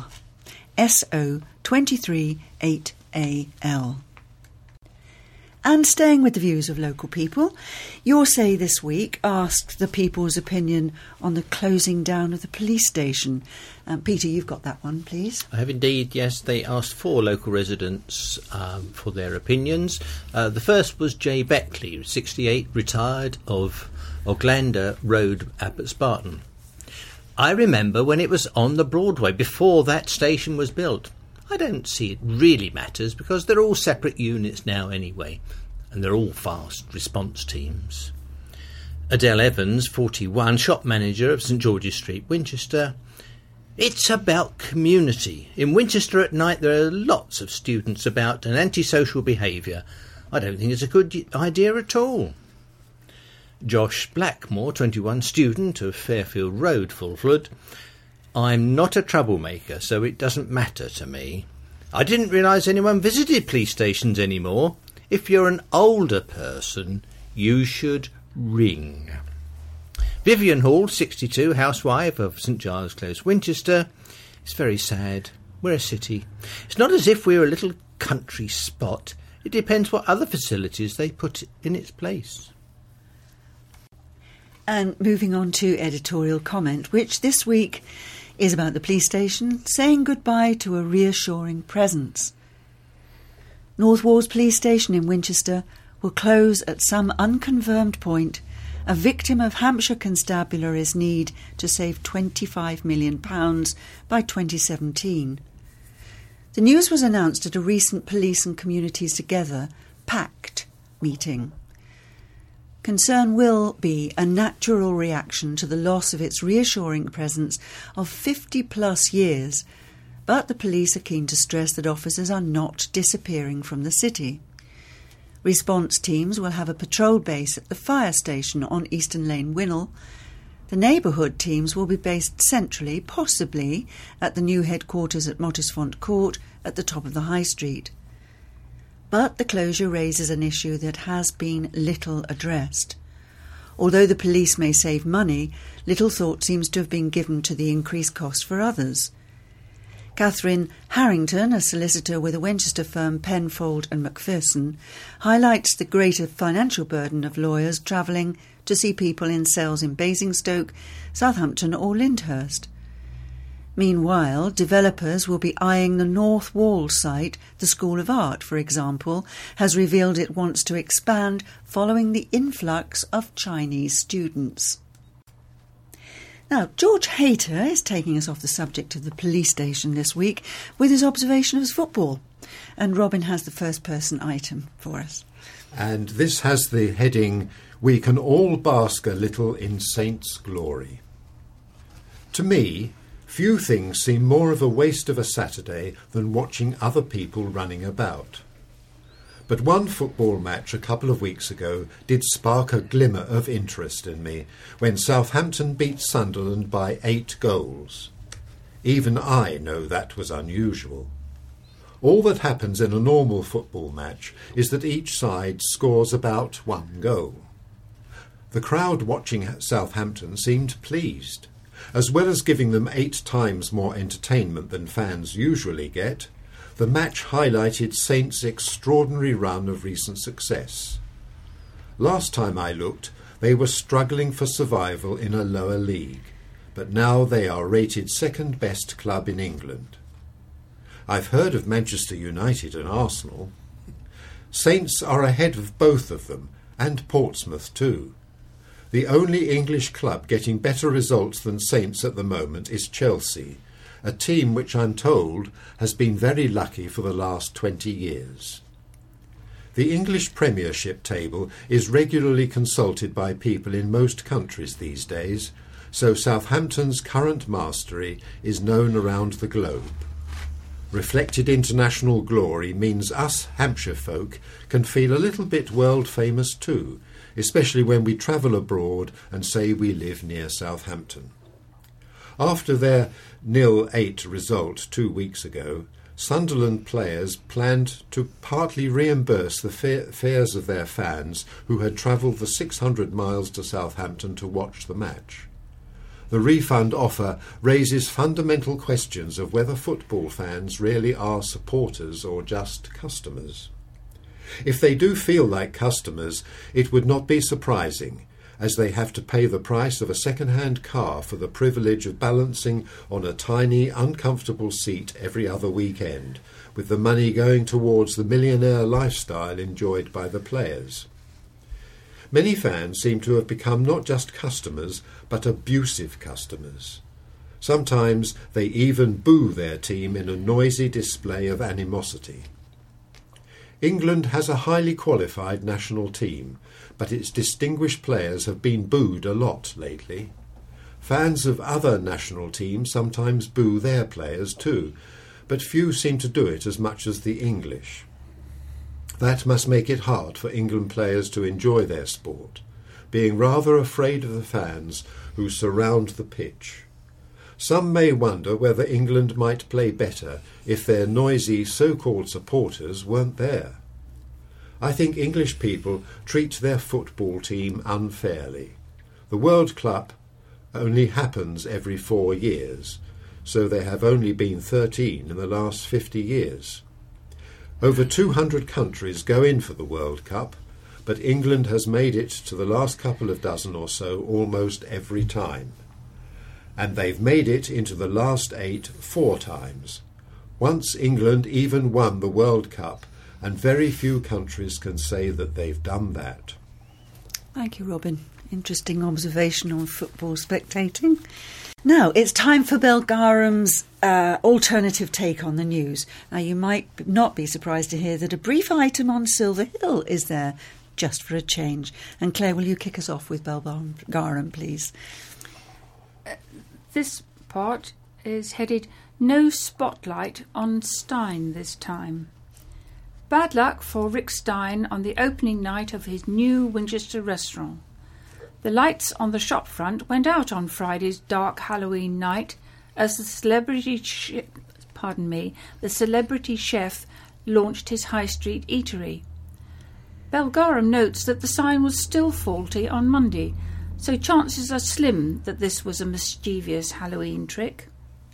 S1: SO23 8AL. And staying with the views of local people, Your Say this week asked the people's opinion on the closing down of the police station. Peter, you've got that one, please.
S3: I have indeed, yes. They asked 4 local residents for their opinions. The first was Jay Beckley, 68, retired, of Oglander Road, Abbot Spartan. I remember when it was on the Broadway, before that station was built. I don't see it really matters because they're all separate units now anyway, and they're all fast response teams. Adele Evans, 41, shop manager of St George's Street, Winchester. It's about community. In Winchester at night there are lots of students about and antisocial behaviour. I don't think it's a good idea at all. Josh Blackmore, 21, student of Fairfield Road, Fulford. I'm not a troublemaker, so it doesn't matter to me. I didn't realise anyone visited police stations anymore. If you're an older person, you should ring. Vivian Hall, 62, housewife of St Giles Close, Winchester. It's very sad. We're a city. It's not as if we're a little country spot. It depends what other facilities they put in its place.
S1: And moving on to editorial comment, which this week is about the police station saying goodbye to a reassuring presence. North Walls Police Station in Winchester will close at some unconfirmed point, a victim of Hampshire Constabulary's need to save £25 million by 2017. The news was announced at a recent Police and Communities Together, PACT, meeting. Concern will be a natural reaction to the loss of its reassuring presence of 50-plus years, but the police are keen to stress that officers are not disappearing from the city. Response teams will have a patrol base at the fire station on Eastern Lane, Winnell. The neighbourhood teams will be based centrally, possibly at the new headquarters at Mottisfont Court at the top of the High Street. But the closure raises an issue that has been little addressed. Although the police may save money, little thought seems to have been given to the increased cost for others. Catherine Harrington, a solicitor with the Winchester firm Penfold and Macpherson, highlights the greater financial burden of lawyers travelling to see people in cells in Basingstoke, Southampton or Lyndhurst. Meanwhile, developers will be eyeing the North Wall site. The School of Art, for example, has revealed it wants to expand following the influx of Chinese students. Now, George Hayter is taking us off the subject of the police station this week with his observation of football. And Robin has the first-person item for us.
S4: And this has the heading, "We can all bask a little in Saints' glory." To me, few things seem more of a waste of a Saturday than watching other people running about. But one football match a couple of weeks ago did spark a glimmer of interest in me when Southampton beat Sunderland by 8 goals. Even I know that was unusual. All that happens in a normal football match is that each side scores about 1 goal. The crowd watching Southampton seemed pleased. As well as giving them 8 times more entertainment than fans usually get, the match highlighted Saints' extraordinary run of recent success. Last time I looked, they were struggling for survival in a lower league, but now they are rated second best club in England. I've heard of Manchester United and Arsenal. Saints are ahead of both of them, and Portsmouth too. The only English club getting better results than Saints at the moment is Chelsea, a team which I'm told has been very lucky for the last 20 years. The English Premiership table is regularly consulted by people in most countries these days, so Southampton's current mastery is known around the globe. Reflected international glory means us Hampshire folk can feel a little bit world famous too, especially when we travel abroad and say we live near Southampton. After their 0-8 result 2 weeks ago, Sunderland players planned to partly reimburse the fares of their fans who had travelled the 600 miles to Southampton to watch the match. The refund offer raises fundamental questions of whether football fans really are supporters or just customers. If they do feel like customers, it would not be surprising, as they have to pay the price of a second-hand car for the privilege of balancing on a tiny, uncomfortable seat every other weekend, with the money going towards the millionaire lifestyle enjoyed by the players. Many fans seem to have become not just customers, but abusive customers. Sometimes they even boo their team in a noisy display of animosity. England has a highly qualified national team, but its distinguished players have been booed a lot lately. Fans of other national teams sometimes boo their players too, but few seem to do it as much as the English. That must make it hard for England players to enjoy their sport, being rather afraid of the fans who surround the pitch. Some may wonder whether England might play better if their noisy so-called supporters weren't there. I think English people treat their football team unfairly. The World Cup only happens every 4 years, so there have only been 13 in the last 50 years. Over 200 countries go in for the World Cup, but England has made it to the last couple of dozen or so almost every time. And they've made it into the last 8 4 times. Once England even won the World Cup, and very few countries can say that they've done that.
S1: Thank you, Robin. Interesting observation on football spectating. Now, it's time for Belgaram's alternative take on the news. Now, you might not be surprised to hear that a brief item on Silver Hill is there, just for a change. And Claire, will you kick us off with Belgaram, please?
S2: This part is headed "No Spotlight on Stein this time." Bad luck for Rick Stein on the opening night of his new Winchester restaurant. The lights on the shop front went out on Friday's dark Halloween night as the celebrity chef launched his high street eatery. Belgaram notes that the sign was still faulty on Monday, so chances are slim that this was a mischievous Halloween trick.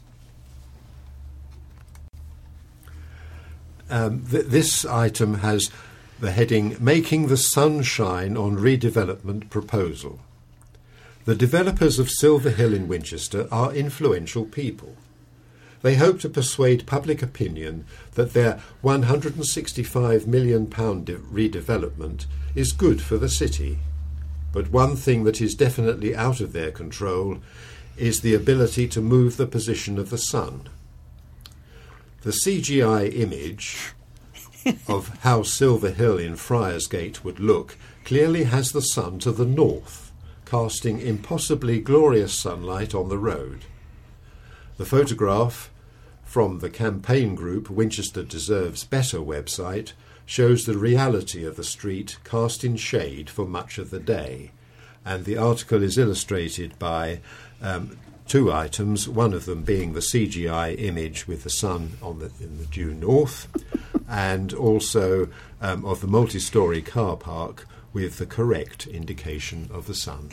S4: This item has the heading, "Making the Sun Shine on Redevelopment Proposal." The developers of Silver Hill in Winchester are influential people. They hope to persuade public opinion that their £165 million redevelopment is good for the city. But one thing that is definitely out of their control is the ability to move the position of the sun. The CGI image of how Silver Hill in Friarsgate would look clearly has the sun to the north, casting impossibly glorious sunlight on the road. The photograph from the campaign group Winchester Deserves Better website shows the reality of the street cast in shade for much of the day, and the article is illustrated by 2 items, one of them being the CGI image with the sun in the due north, and also of the multi-storey car park with the correct indication of the sun.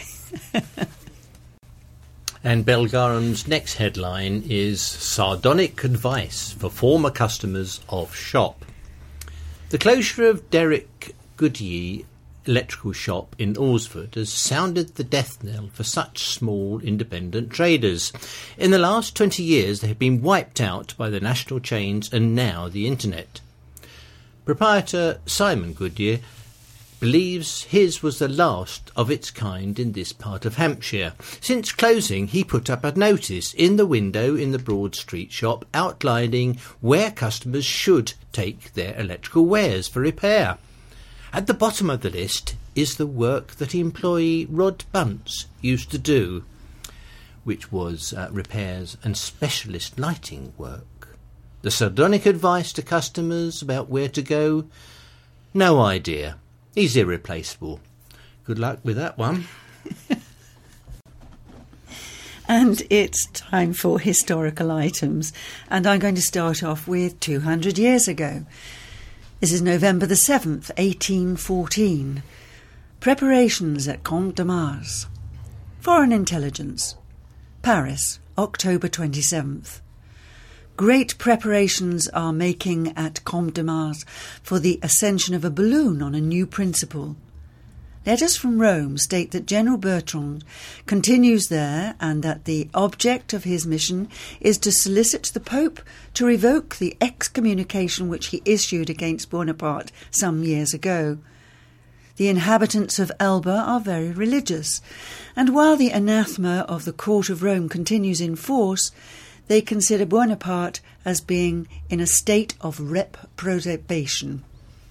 S3: And Belgaram's next headline is "Sardonic Advice for Former Customers of Shop." The closure of Derek Goodye electrical shop in Alresford has sounded the death knell for such small independent traders. In the last 20 years they have been wiped out by the national chains and now the internet. Proprietor Simon Goodye believes his was the last of its kind in this part of Hampshire. Since closing, he put up a notice in the window in the Broad Street shop outlining where customers should take their electrical wares for repair. At the bottom of the list is the work that employee Rod Bunce used to do, which was repairs and specialist lighting work. The sardonic advice to customers about where to go? No idea. He's irreplaceable. Good luck with that one.
S1: And it's time for historical items. And I'm going to start off with 200 years ago. This is November the 7th, 1814. Preparations at Comte de Mars. Foreign intelligence. Paris, October 27th. Great preparations are making at Comte de Mars for the ascension of a balloon on a new principle. Letters from Rome state that General Bertrand continues there and that the object of his mission is to solicit the Pope to revoke the excommunication which he issued against Bonaparte some years ago. The inhabitants of Elba are very religious, and while the anathema of the court of Rome continues in force, they consider Bonaparte as being in a state of reprobation.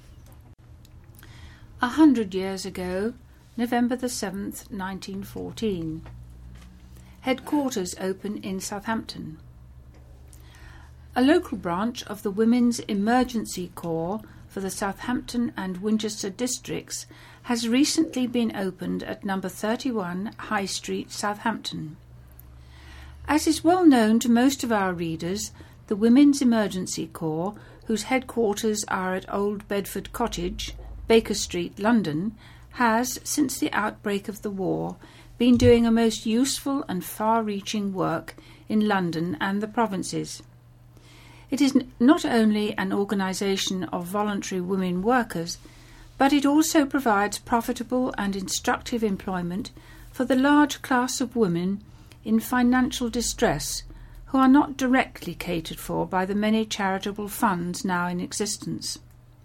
S2: 100 years ago, November the 7th, 1914. Headquarters open in Southampton. A local branch of the Women's Emergency Corps for the Southampton and Winchester districts has recently been opened at number 31 High Street, Southampton. As is well known to most of our readers, the Women's Emergency Corps, whose headquarters are at Old Bedford Cottage, Baker Street, London, has, since the outbreak of the war, been doing a most useful and far-reaching work in London and the provinces. It is not only an organisation of voluntary women workers, but it also provides profitable and instructive employment for the large class of women in financial distress who are not directly catered for by the many charitable funds now in existence.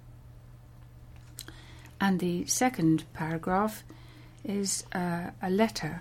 S2: And the second paragraph is a letter.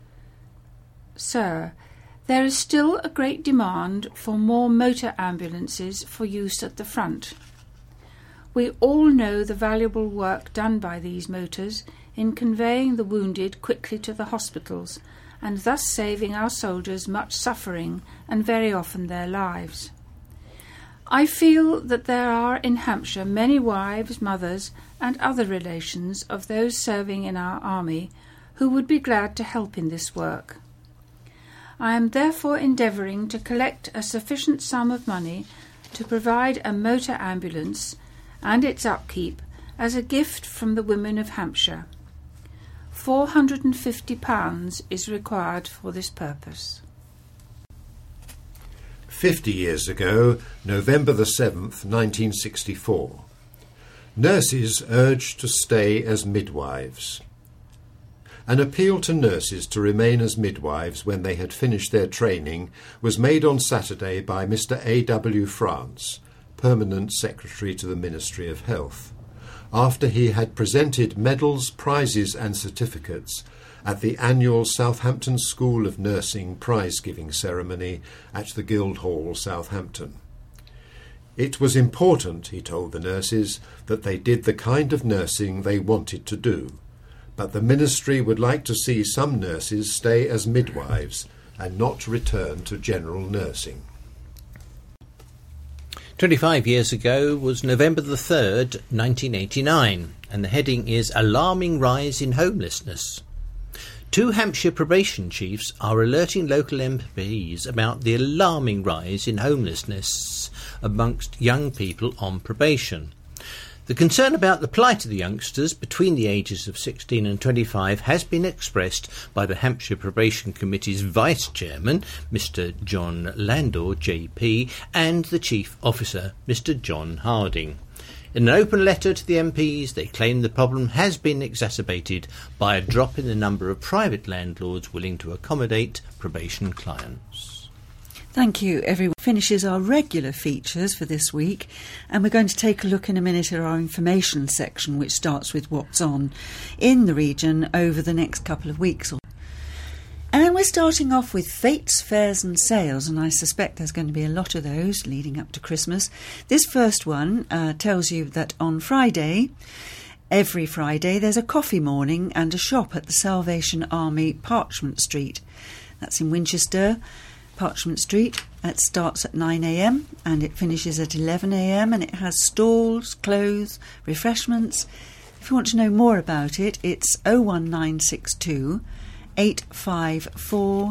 S2: Sir, there is still a great demand for more motor ambulances for use at the front. We all know the valuable work done by these motors in conveying the wounded quickly to the hospitals and thus saving our soldiers much suffering and very often their lives. I feel that there are in Hampshire many wives, mothers, and other relations of those serving in our army who would be glad to help in this work. I am therefore endeavouring to collect a sufficient sum of money to provide a motor ambulance and its upkeep as a gift from the women of Hampshire. £450 is required for this purpose.
S4: 50 years ago, November the 7th, 1964. Nurses urged to stay as midwives. An appeal to nurses to remain as midwives when they had finished their training was made on Saturday by Mr. A.W. France, Permanent Secretary to the Ministry of Health, after he had presented medals, prizes and certificates at the annual Southampton School of Nursing prize-giving ceremony at the Guildhall, Southampton. It was important, he told the nurses, that they did the kind of nursing they wanted to do, but the ministry would like to see some nurses stay as midwives and not return to general nursing.
S3: 25 years ago was November the 3rd, 1989, and the heading is Alarming Rise in Homelessness. 2 Hampshire probation chiefs are alerting local MPs about the alarming rise in homelessness amongst young people on probation. The concern about the plight of the youngsters between the ages of 16 and 25 has been expressed by the Hampshire Probation Committee's Vice-Chairman, Mr. John Landor, JP, and the Chief Officer, Mr. John Harding. In an open letter to the MPs, they claim the problem has been exacerbated by a drop in the number of private landlords willing to accommodate probation clients.
S1: Thank you, everyone. Finishes our regular features for this week, and we're going to take a look in a minute at our information section, which starts with what's on in the region over the next couple of weeks. And we're starting off with fetes, fairs and sales, and I suspect there's going to be a lot of those leading up to Christmas. This first one tells you that on Friday, every Friday, there's a coffee morning and a shop at the Salvation Army, Parchment Street. That's in Winchester, Parchment Street. It starts at 9 a.m. and it finishes at 11 a.m. and it has stalls, clothes, refreshments. If you want to know more about it, it's 01962 854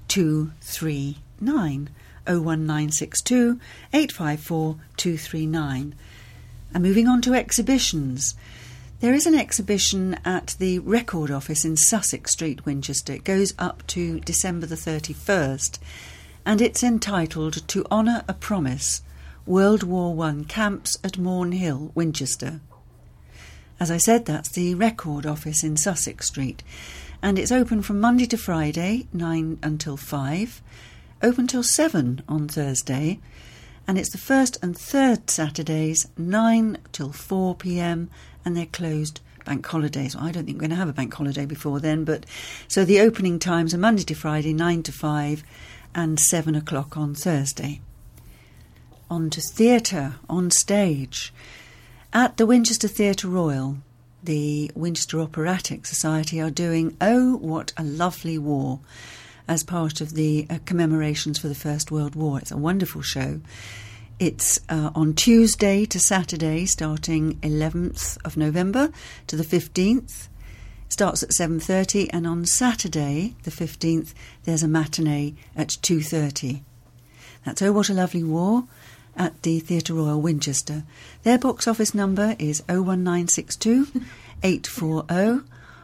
S1: 239. 01962 854 239. And moving on to exhibitions. There is an exhibition at the Record Office in Sussex Street, Winchester. It goes up to December the 31st, and it's entitled To Honour a Promise, World War I Camps at Morn Hill, Winchester. As I said, that's the Record Office in Sussex Street, and it's open from Monday to Friday, 9 until 5, open till 7 on Thursday, and it's the first and third Saturdays, 9 till 4 p.m, and they're closed bank holidays. Well, I don't think we're going to have a bank holiday before then, but so the opening times are Monday to Friday, 9 to 5, and 7 o'clock on Thursday. On to theatre, on stage. At the Winchester Theatre Royal, the Winchester Operatic Society are doing Oh, What a Lovely War as part of the commemorations for the First World War. It's a wonderful show. It's on Tuesday to Saturday, starting 11th of November to the 15th. It starts at 7:30, and on Saturday, the 15th, there's a matinee at 2:30. That's Oh, What a Lovely War at the Theatre Royal, Winchester. Their box office number is 01962 840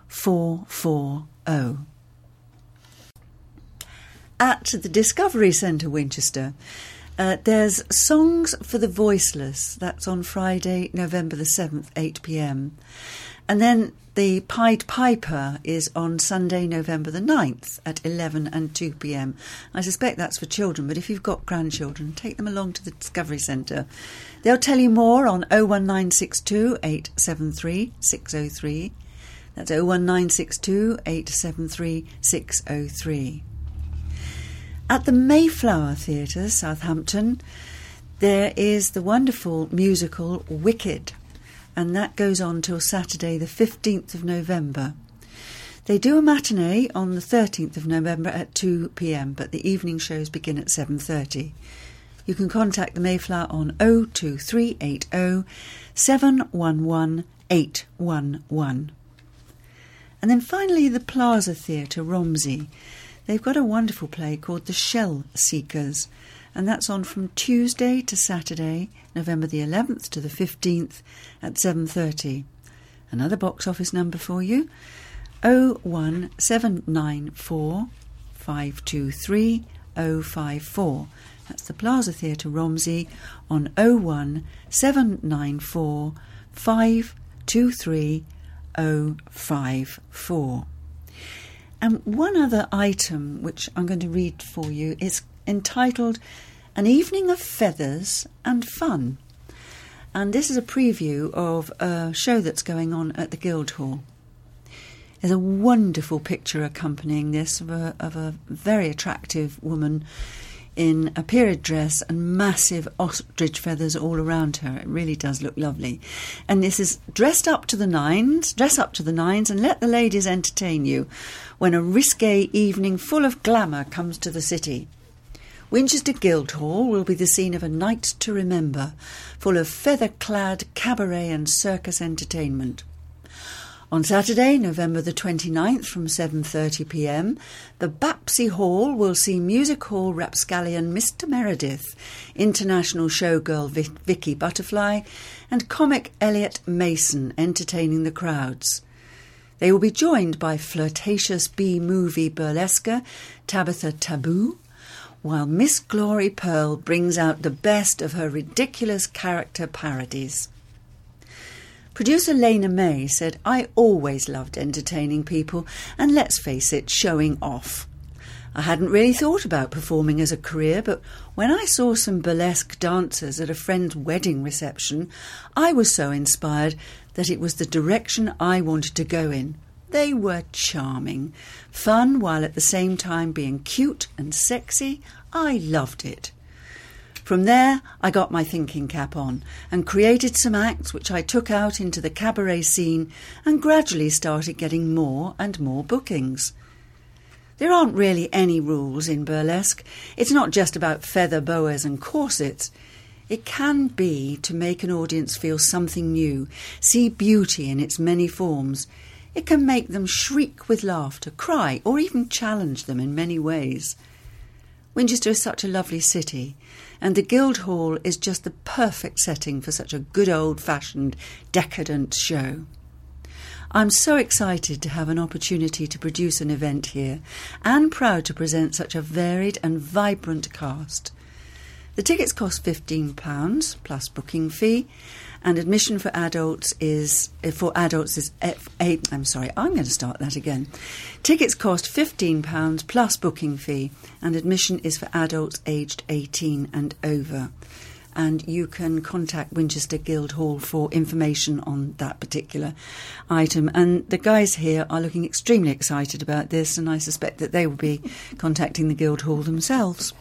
S1: 440. At the Discovery Centre, Winchester, there's Songs for the Voiceless. That's on Friday, November the 7th, 8 p.m. And then the Pied Piper is on Sunday, November the 9th at 11 and 2 p.m. I suspect that's for children, but if you've got grandchildren, take them along to the Discovery Centre. They'll tell you more on 01962 873 603. That's 01962 873 603. At the Mayflower Theatre, Southampton, there is the wonderful musical Wicked, and that goes on till Saturday the 15th of November. They do a matinee on the 13th of November at 2 p.m, but the evening shows begin at 7:30. You can contact the Mayflower on 02380 711 811. And then finally the Plaza Theatre, Romsey. They've got a wonderful play called The Shell Seekers, and that's on from Tuesday to Saturday, November the 11th to the 15th at 7:30. Another box office number for you, 01794 523 054. That's the Plaza Theatre, Romsey, on 01794 523 054. And one other item which I'm going to read for you is entitled An Evening of Feathers and Fun. And this is a preview of a show that's going on at the Guildhall. There's a wonderful picture accompanying this of a very attractive woman in a period dress and massive ostrich feathers all around her. It really does look lovely. And this is dress up to the nines, and let the ladies entertain you when a risque evening full of glamour comes to the city. Winchester Guildhall will be the scene of a night to remember, full of feather-clad cabaret and circus entertainment. On Saturday, November the 29th from 7:30 p.m, the Bapsy Hall will see music hall rapscallion Mr. Meredith, international showgirl Vicky Butterfly, and comic Elliot Mason entertaining the crowds. They will be joined by flirtatious B-movie burlesquer Tabitha Taboo, while Miss Glory Pearl brings out the best of her ridiculous character parodies. Producer Lena May said, "I always loved entertaining people and, let's face it, showing off. I hadn't really thought about performing as a career, but when I saw some burlesque dancers at a friend's wedding reception, I was so inspired that it was the direction I wanted to go in. They were charming, fun while at the same time being cute and sexy. I loved it. From there, I got my thinking cap on and created some acts which I took out into the cabaret scene and gradually started getting more and more bookings. There aren't really any rules in burlesque. It's not just about feather boas and corsets. It can be to make an audience feel something new, see beauty in its many forms. It can make them shriek with laughter, cry, or even challenge them in many ways. Winchester is such a lovely city, and the Guildhall is just the perfect setting for such a good old-fashioned, decadent show. I'm so excited to have an opportunity to produce an event here, and proud to present such a varied and vibrant cast. The tickets cost £15 plus booking fee, and admission for adults is Tickets cost £15 plus booking fee, and admission is for adults aged 18 and over. And you can contact Winchester Guildhall for information on that particular item. And the guys here are looking extremely excited about this, and I suspect that they will be contacting the Guildhall themselves.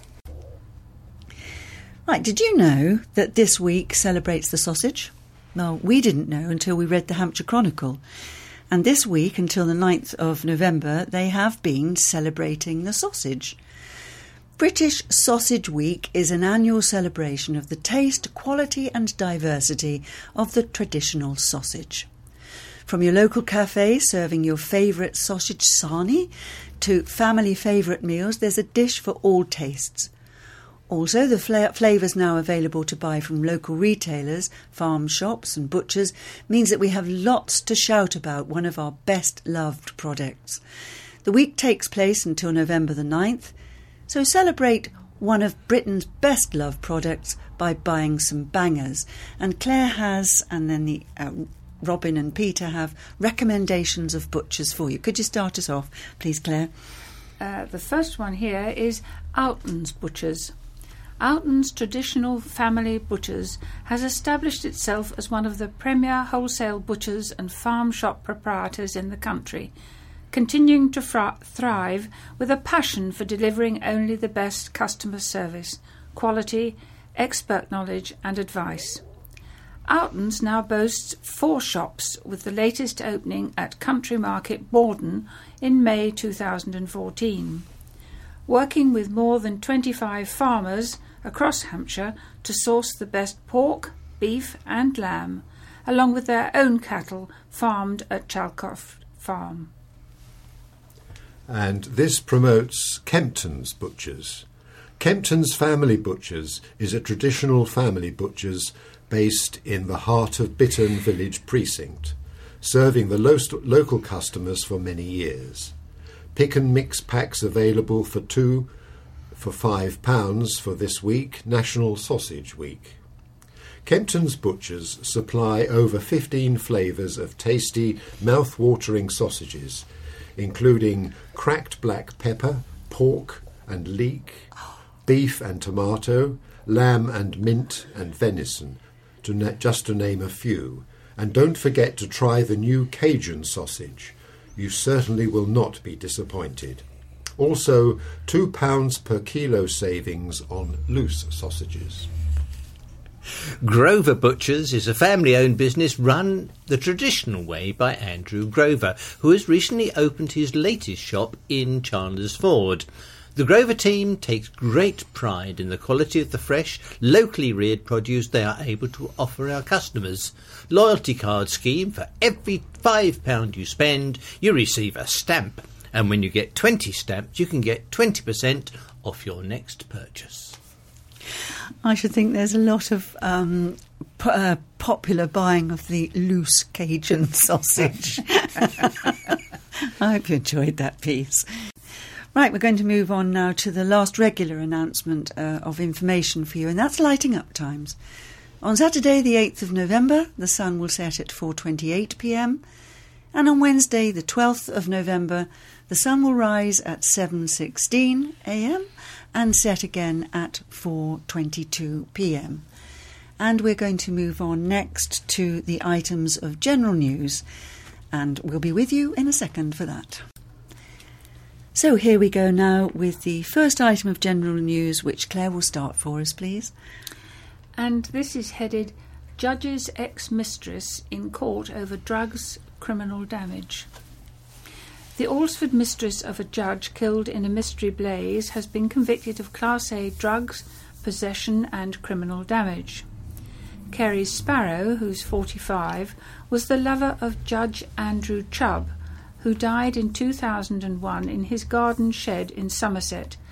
S1: Right, did you know that this week celebrates the sausage? Well, we didn't know until we read the Hampshire Chronicle. And this week, until the 9th of November, they have been celebrating the sausage. British Sausage Week is an annual celebration of the taste, quality and diversity of the traditional sausage. From your local cafe serving your favourite sausage sarnie to family favourite meals, there's a dish for all tastes. Also, the flavours now available to buy from local retailers, farm shops and butchers means that we have lots to shout about one of our best loved products. The week takes place until November the 9th, so celebrate one of Britain's best loved products by buying some bangers. And Claire has, and then Robin and Peter have recommendations of butchers for you. Could you start us off, please, Claire?
S2: The first one here is Alton's Butchers. Alton's Traditional Family Butchers has established itself as one of the premier wholesale butchers and farm shop proprietors in the country, continuing to thrive with a passion for delivering only the best customer service, quality, expert knowledge and advice. Alton's now boasts 4 shops, with the latest opening at Country Market Borden in May 2014. Working with more than 25 farmers across Hampshire to source the best pork, beef and lamb, along with their own cattle farmed at Chalcroft Farm.
S4: And this promotes Kempton's Butchers. Kempton's Family Butchers is a traditional family butchers based in the heart of Bitton Village Precinct, serving the local customers for many years. Pick and mix packs available for £2 for £5 for this week, National Sausage Week. Kempton's Butchers supply over 15 flavours of tasty, mouth-watering sausages, including cracked black pepper, pork and leek, beef and tomato, lamb and mint and venison, just to name a few. And don't forget to try the new Cajun sausage. You certainly will not be disappointed. Also, £2 per kilo savings on loose sausages.
S3: Grover Butchers is a family-owned business run the traditional way by Andrew Grover, who has recently opened his latest shop in Chandler's Ford. The Grover team takes great pride in the quality of the fresh, locally reared produce they are able to offer our customers. Loyalty card scheme: for every £5 you spend, you receive a stamp. And when you get 20 stamps, you can get 20% off your next purchase.
S1: I should think there's a lot of popular buying of the loose Cajun sausage. I hope you enjoyed that piece. Right, we're going to move on now to the last regular announcement of information for you, and that's lighting up times. On Saturday, the 8th of November, the sun will set at 4:28 p.m, and on Wednesday, the 12th of November, the sun will rise at 7:16 a.m. and set again at 4:22 p.m. And we're going to move on next to the items of general news, and we'll be with you in a second for that. So here we go now with the first item of general news, which Claire will start for us, please.
S2: And this is headed Judge's Ex-Mistress in Court Over Drugs, Criminal Damage. The Alresford mistress of a judge killed in a mystery blaze has been convicted of Class A drugs, possession and criminal damage. Kerry Sparrow, who's 45, was the lover of Judge Andrew Chubb, who died in 2001 in his garden shed in Somerset,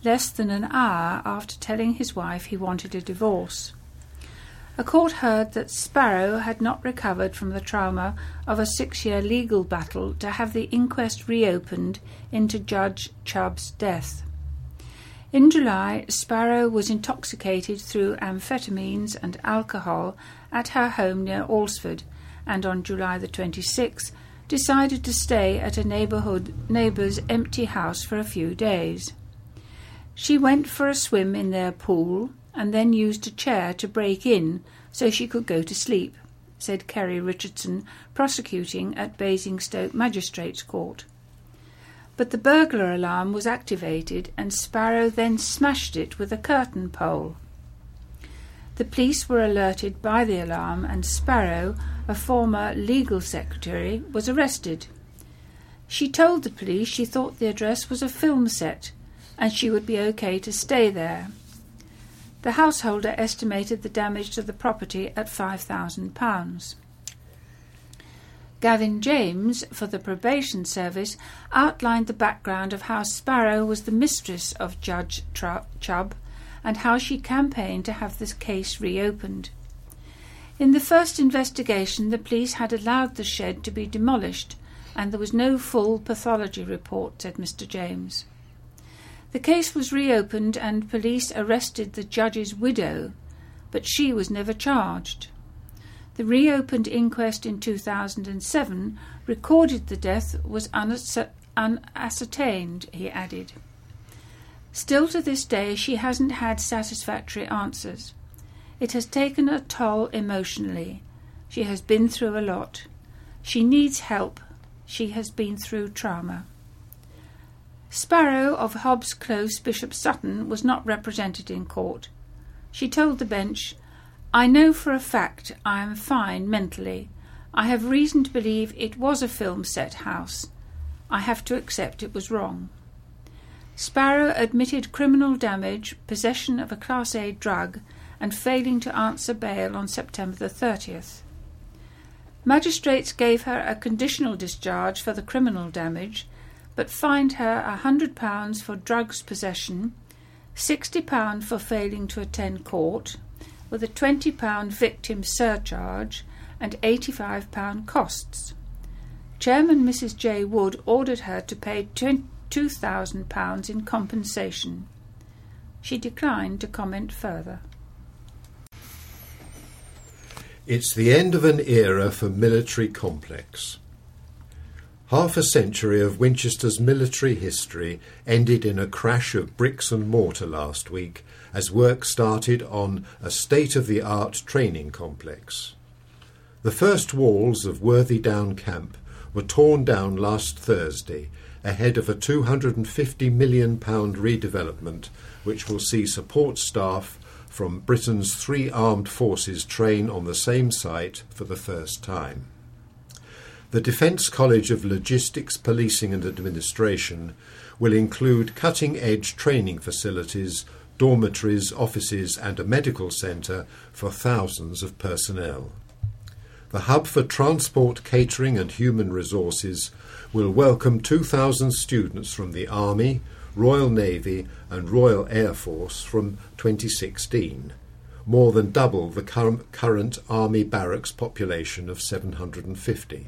S2: less than an hour after telling his wife he wanted a divorce. A court heard that Sparrow had not recovered from the trauma of a 6-year legal battle to have the inquest reopened into Judge Chubb's death. In July, Sparrow was intoxicated through amphetamines and alcohol at her home near Alresford, and on July the 26th decided to stay at a neighbour's empty house for a few days. She went for a swim in their pool and then used a chair to break in so she could go to sleep, said Kerry Richardson, prosecuting at Basingstoke Magistrates Court. But the burglar alarm was activated and Sparrow then smashed it with a curtain pole. The police were alerted by the alarm and Sparrow, a former legal secretary, was arrested. She told the police she thought the address was a film set and she would be okay to stay there. The householder estimated the damage to the property at £5,000. Gavin James, for the probation service, outlined the background of how Sparrow was the mistress of Judge Chubb and how she campaigned to have this case reopened. In the first investigation, the police had allowed the shed to be demolished and there was no full pathology report, said Mr. James. The case was reopened and police arrested the judge's widow, but she was never charged. The reopened inquest in 2007 recorded the death was unascertained, he added. Still to this day she hasn't had satisfactory answers. It has taken a toll emotionally. She has been through a lot. She needs help. She has been through trauma. Sparrow of Hobbs Close, Bishop Sutton, was not represented in court. She told the bench, "I know for a fact I am fine mentally. I have reason to believe it was a film set house. I have to accept it was wrong." Sparrow admitted criminal damage, possession of a Class A drug, and failing to answer bail on September the 30th. Magistrates gave her a conditional discharge for the criminal damage, but fined her £100 for drugs possession, £60 for failing to attend court, with a £20 victim surcharge and £85 costs. Chairman Mrs. J. Wood ordered her to pay £2,000 in compensation. She declined to comment further.
S4: It's the end of an era for military complex. Half a century of Winchester's military history ended in a crash of bricks and mortar last week as work started on a state-of-the-art training complex. The first walls of Worthy Down Camp were torn down last Thursday ahead of a £250 million redevelopment which will see support staff from Britain's 3 armed forces train on the same site for the first time. The Defence College of Logistics, Policing and Administration will include cutting-edge training facilities, dormitories, offices and a medical centre for thousands of personnel. The Hub for Transport, Catering and Human Resources will welcome 2,000 students from the Army, Royal Navy and Royal Air Force from 2016, more than double the current Army barracks population of 750.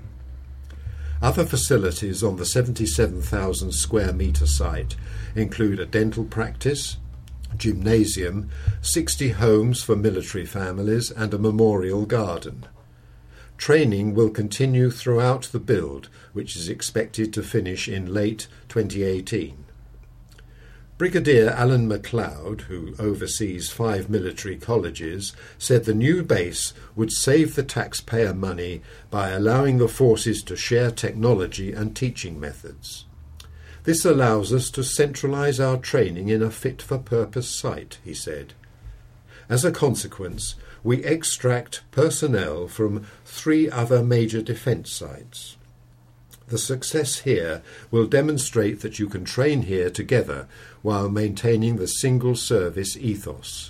S4: Other facilities on the 77,000 square metre site include a dental practice, gymnasium, 60 homes for military families and a memorial garden. Training will continue throughout the build, which is expected to finish in late 2018. Brigadier Alan MacLeod, who oversees 5 military colleges, said the new base would save the taxpayer money by allowing the forces to share technology and teaching methods. This allows us to centralise our training in a fit-for-purpose site, he said. As a consequence, we extract personnel from 3 other major defence sites. The success here will demonstrate that you can train here together while maintaining the single service ethos.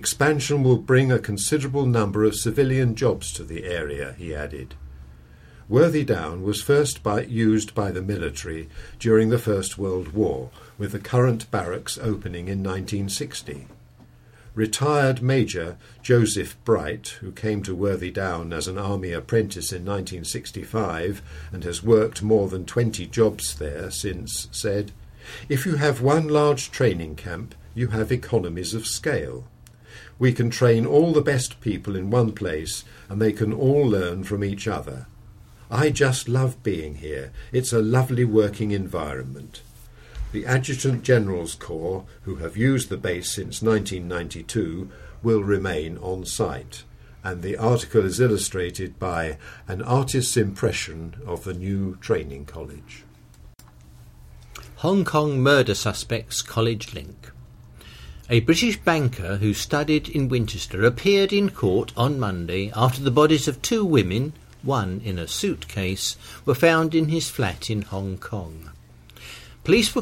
S4: Expansion will bring a considerable number of civilian jobs to the area, he added. Worthy Down was first used by the military during the First World War, with the current barracks opening in 1960. Retired Major Joseph Bright, who came to Worthy Down as an army apprentice in 1965 and has worked more than 20 jobs there since, said, "If you have one large training camp, you have economies of scale. We can train all the best people in one place and they can all learn from each other. I just love being here. It's a lovely working environment." The Adjutant General's Corps, who have used the base since 1992, will remain on site. And the article is illustrated by an artist's impression of the new training college.
S3: Hong Kong murder suspects college link. A British banker who studied in Winchester appeared in court on Monday after the bodies of two women, one in a suitcase, were found in his flat in Hong Kong. Police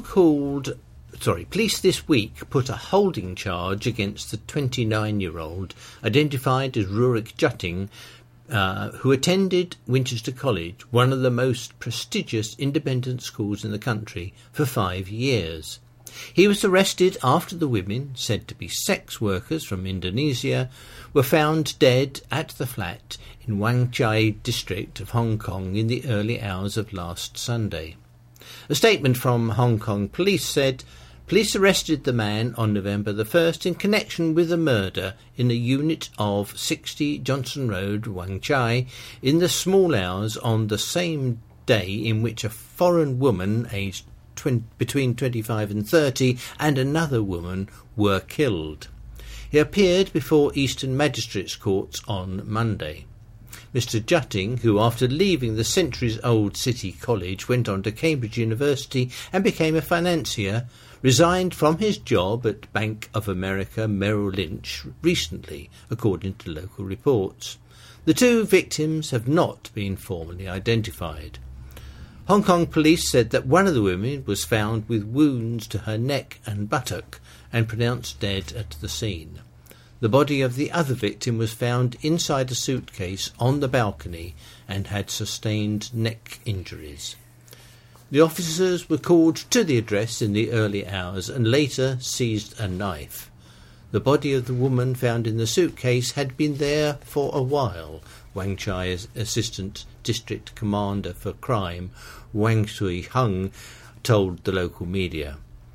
S3: this week put a holding charge against the 29-year-old, identified as Rurik Jutting, who attended Winchester College, one of the most prestigious independent schools in the country, for 5 years. He was arrested after the women, said to be sex workers from Indonesia, were found dead at the flat in Wang Chai district of Hong Kong in the early hours of last Sunday. A statement from Hong Kong police said, police arrested the man on November the 1st in connection with a murder in a unit of 60 Johnson Road, Wang Chai, in the small hours on the same day in which a foreign woman aged between 25 and 30 and another woman were killed. He appeared before Eastern Magistrates Courts on Monday. Mr. Jutting, who after leaving the centuries-old City College went on to Cambridge University and became a financier, resigned from his job at Bank of America Merrill Lynch recently, according to local reports. The two victims have not been formally identified. Hong Kong police said that one of the women was found with wounds to her neck and buttock and pronounced dead at the scene. The body of the other victim was found inside a suitcase on the balcony and had sustained neck injuries. The officers were called to the address in the early hours and later seized a knife. The body of the woman found in the suitcase had been there for a while, Wang Chai's Assistant District Commander for Crime, Wang Sui Hung, told the local media.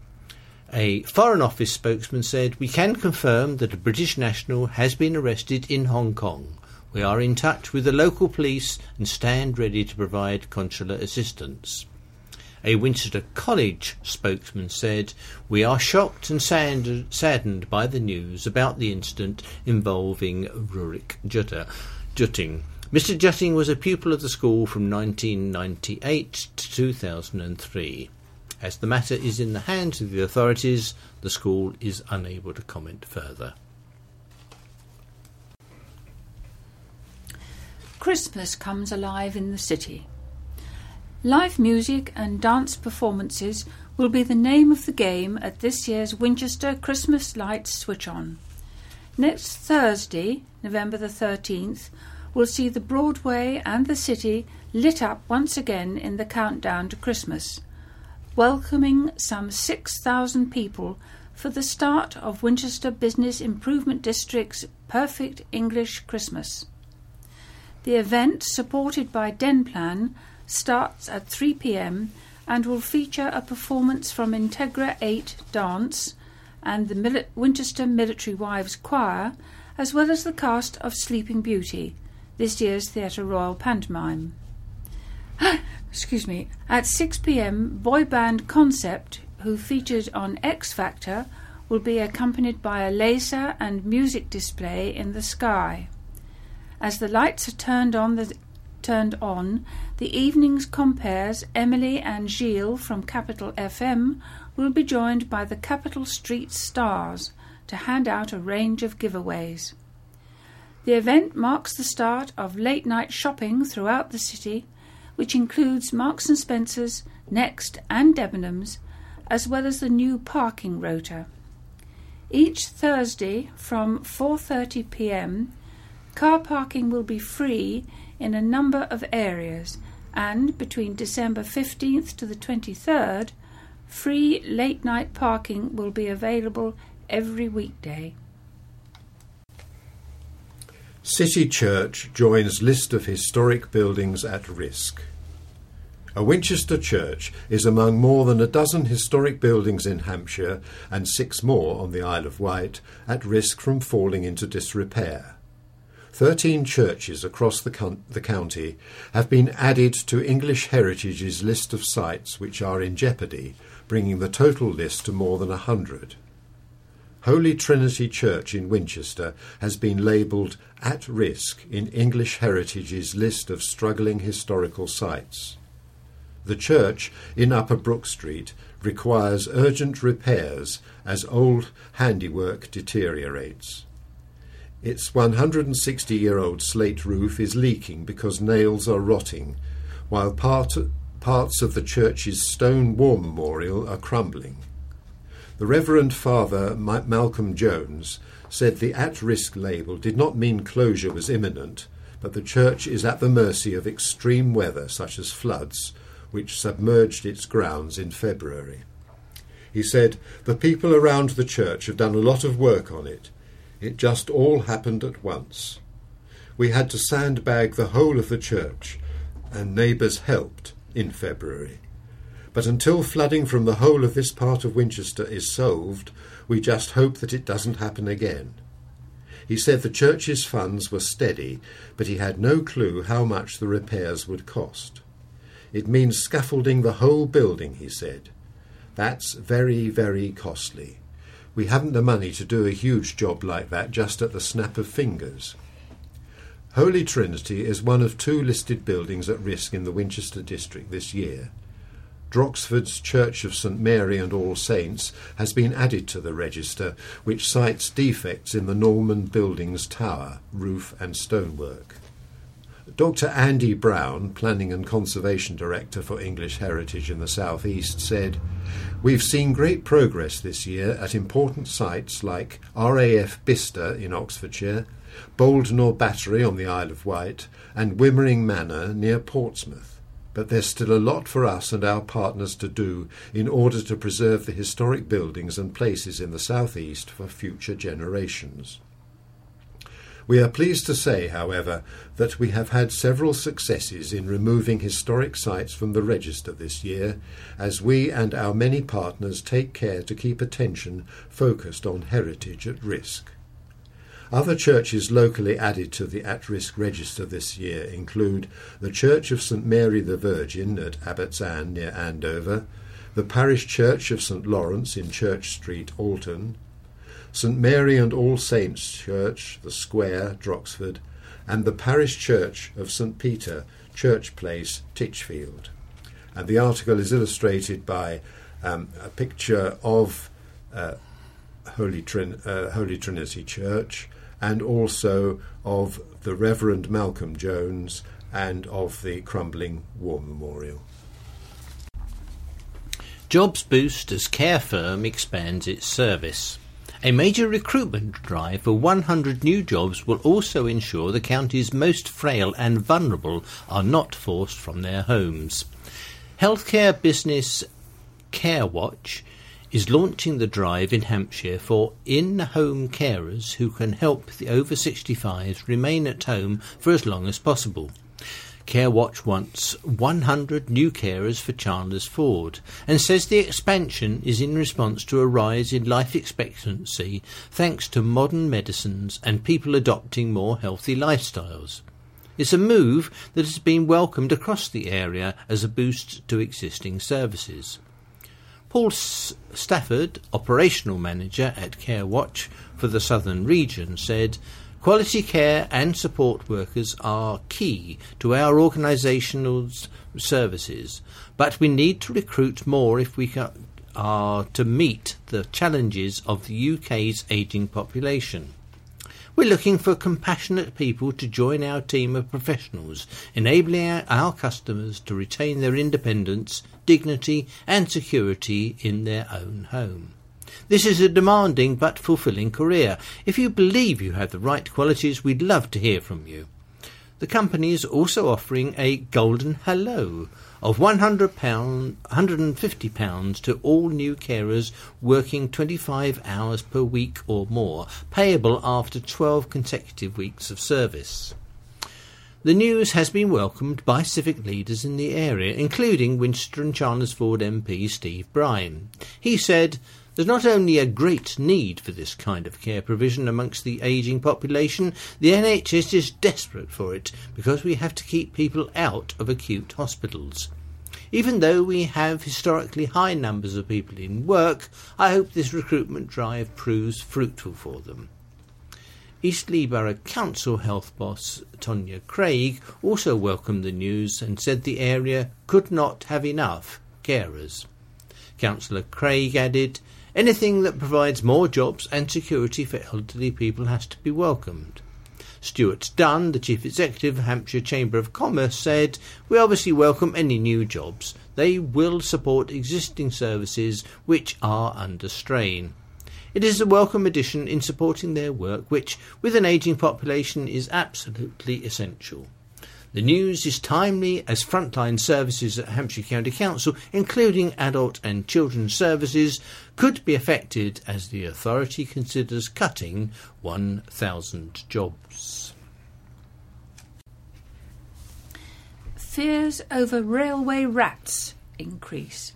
S3: A Foreign Office spokesman said, "We can confirm that a British national has been arrested in Hong Kong. We are in touch with the local police and stand ready to provide consular assistance." A Winchester College spokesman said, "We are shocked and saddened by the news about the incident involving Rurik Jutting. Mr. Jutting was a pupil of the school from 1998 to 2003. As the matter is in the hands of the authorities, the school is unable to comment further."
S2: Christmas comes alive in the city. Live music and dance performances will be the name of the game at this year's Winchester Christmas Lights Switch-On. Next Thursday, November the 13th, will see the Broadway and the city lit up once again in the countdown to Christmas, welcoming some 6,000 people for the start of Winchester Business Improvement District's Perfect English Christmas. The event, supported by Denplan, starts at 3 p.m. and will feature a performance from Integra 8 Dance and the Winchester Military Wives Choir, as well as the cast of Sleeping Beauty, this year's Theatre Royal pantomime. At 6 p.m, boy band Concept, who featured on X Factor, will be accompanied by a laser and music display in the sky. As the lights are turned on, the evening's compares Emily and Gilles from Capital FM will be joined by the Capital Street Stars to hand out a range of giveaways. The event marks the start of late-night shopping throughout the city, which includes Marks & Spencer's, Next and Debenhams, as well as the new parking rota. Each Thursday from 4:30 p.m, car parking will be free in a number of areas, and between December 15th to the 23rd, free late-night parking will be available every weekday.
S4: City Church joins list of historic buildings at risk. A Winchester church is among more than a dozen historic buildings in Hampshire and 6 more on the Isle of Wight at risk from falling into disrepair. 13 churches across the county have been added to English Heritage's list of sites which are in jeopardy, bringing the total list to more than 100. Holy Trinity Church in Winchester has been labelled at risk in English Heritage's list of struggling historical sites. The church in Upper Brook Street requires urgent repairs as old handiwork deteriorates. Its 160-year-old slate roof is leaking because nails are rotting, while parts of the church's stone war memorial are crumbling. The Reverend Father Malcolm Jones said the at-risk label did not mean closure was imminent, but the church is at the mercy of extreme weather such as floods, which submerged its grounds in February. He said, "The people around the church have done a lot of work on it. It just all happened at once. We had to sandbag the whole of the church, and neighbours helped in February. But until flooding from the whole of this part of Winchester is solved, we just hope that it doesn't happen again." He said the church's funds were steady, but he had no clue how much the repairs would cost. "It means scaffolding the whole building," he said. "That's very, very costly. We haven't the money to do a huge job like that just at the snap of fingers." Holy Trinity is one of 2 listed buildings at risk in the Winchester district this year. Droxford's Church of St Mary and All Saints has been added to the register, which cites defects in the Norman building's tower, roof and stonework. Dr. Andy Brown, Planning and Conservation Director for English Heritage in the South East, said, "We've seen great progress this year at important sites like RAF Bicester in Oxfordshire, Boldnor Battery on the Isle of Wight, and Wimmering Manor near Portsmouth. But there's still a lot for us and our partners to do in order to preserve the historic buildings and places in the South East for future generations." We are pleased to say, however, that we have had several successes in removing historic sites from the register this year, as we and our many partners take care to keep attention focused on heritage at risk. Other churches locally added to the at-risk register this year include the Church of St Mary the Virgin at Abbots Ann near Andover, the Parish Church of St Lawrence in Church Street, Alton, St Mary and All Saints Church, the Square, Droxford, and the Parish Church of St Peter, Church Place, Titchfield. And the article is illustrated by a picture of Holy Trinity Church and also of the Reverend Malcolm Jones and of the crumbling war memorial.
S3: Jobs boost as care firm expands its service. A major recruitment drive for 100 new jobs will also ensure the county's most frail and vulnerable are not forced from their homes. Healthcare business CareWatch is launching the drive in Hampshire for in-home carers who can help the over 65s remain at home for as long as possible. CareWatch wants 100 new carers for Chandler's Ford and says the expansion is in response to a rise in life expectancy thanks to modern medicines and people adopting more healthy lifestyles. It's a move that has been welcomed across the area as a boost to existing services. Paul Stafford, operational manager at CareWatch for the southern region, said, "Quality care and support workers are key to our organisational services, but we need to recruit more if we are to meet the challenges of the UK's ageing population. We're looking for compassionate people to join our team of professionals, enabling our customers to retain their independence, dignity and security in their own home. This is a demanding but fulfilling career. If you believe you have the right qualities, we'd love to hear from you." the company is also offering a golden hello of £150 to all new carers working 25 hours per week or more, payable after 12 consecutive weeks of service. The news has been welcomed by civic leaders in the area, including Winchester and Chandler's-Ford MP Steve Bryan. He said, "There's not only a great need for this kind of care provision amongst the ageing population, the NHS is desperate for it because we have to keep people out of acute hospitals. Even though we have historically high numbers of people in work, I hope this recruitment drive proves fruitful for them." Eastleigh Borough Council Health Boss Tonya Craig also welcomed the news and said the area could not have enough carers. Councillor Craig added, "Anything that provides more jobs and security for elderly people has to be welcomed." Stuart Dunn, the Chief Executive of Hampshire Chamber of Commerce, said, "We obviously welcome any new jobs. They will support existing services which are under strain. It is a welcome addition in supporting their work, which, with an ageing population, is absolutely essential. The news is timely as frontline services at Hampshire County Council, including adult and children's services, could be affected as the authority considers cutting 1,000 jobs.
S2: Fears over railway rats increase.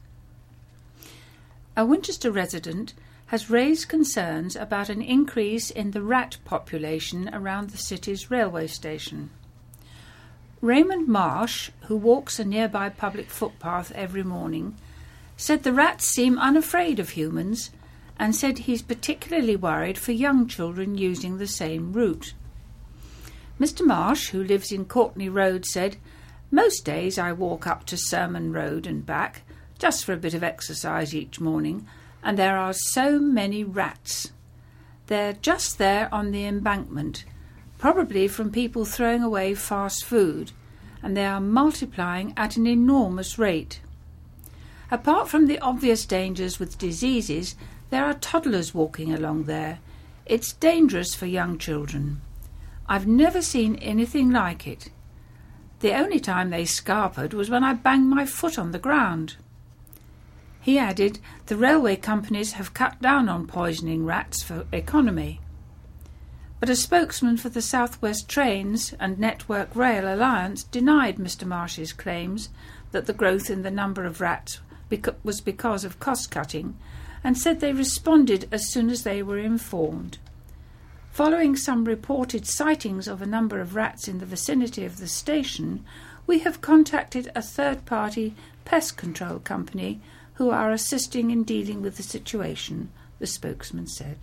S2: A Winchester resident has raised concerns about an increase in the rat population around the city's railway station. Raymond Marsh, who walks a nearby public footpath every morning, said the rats seem unafraid of humans and said he's particularly worried for young children using the same route. Mr. Marsh, who lives in Courtney Road, said, "Most days I walk up to Sermon Road and back, just for a bit of exercise each morning, and there are so many rats. They're just there on the embankment, probably from people throwing away fast food, and they are multiplying at an enormous rate. Apart from the obvious dangers with diseases, there are toddlers walking along there. It's dangerous for young children. I've never seen anything like it. The only time they scarpered was when I banged my foot on the ground." He added, the railway companies have cut down on poisoning rats for economy. But a spokesman for the South West Trains and Network Rail Alliance denied Mr. Marsh's claims that the growth in the number of rats was because of cost-cutting, and said they responded as soon as they were informed. Following some reported sightings of a number of rats in the vicinity of the station, we have contacted a third-party pest control company who are assisting in dealing with the situation, the spokesman said.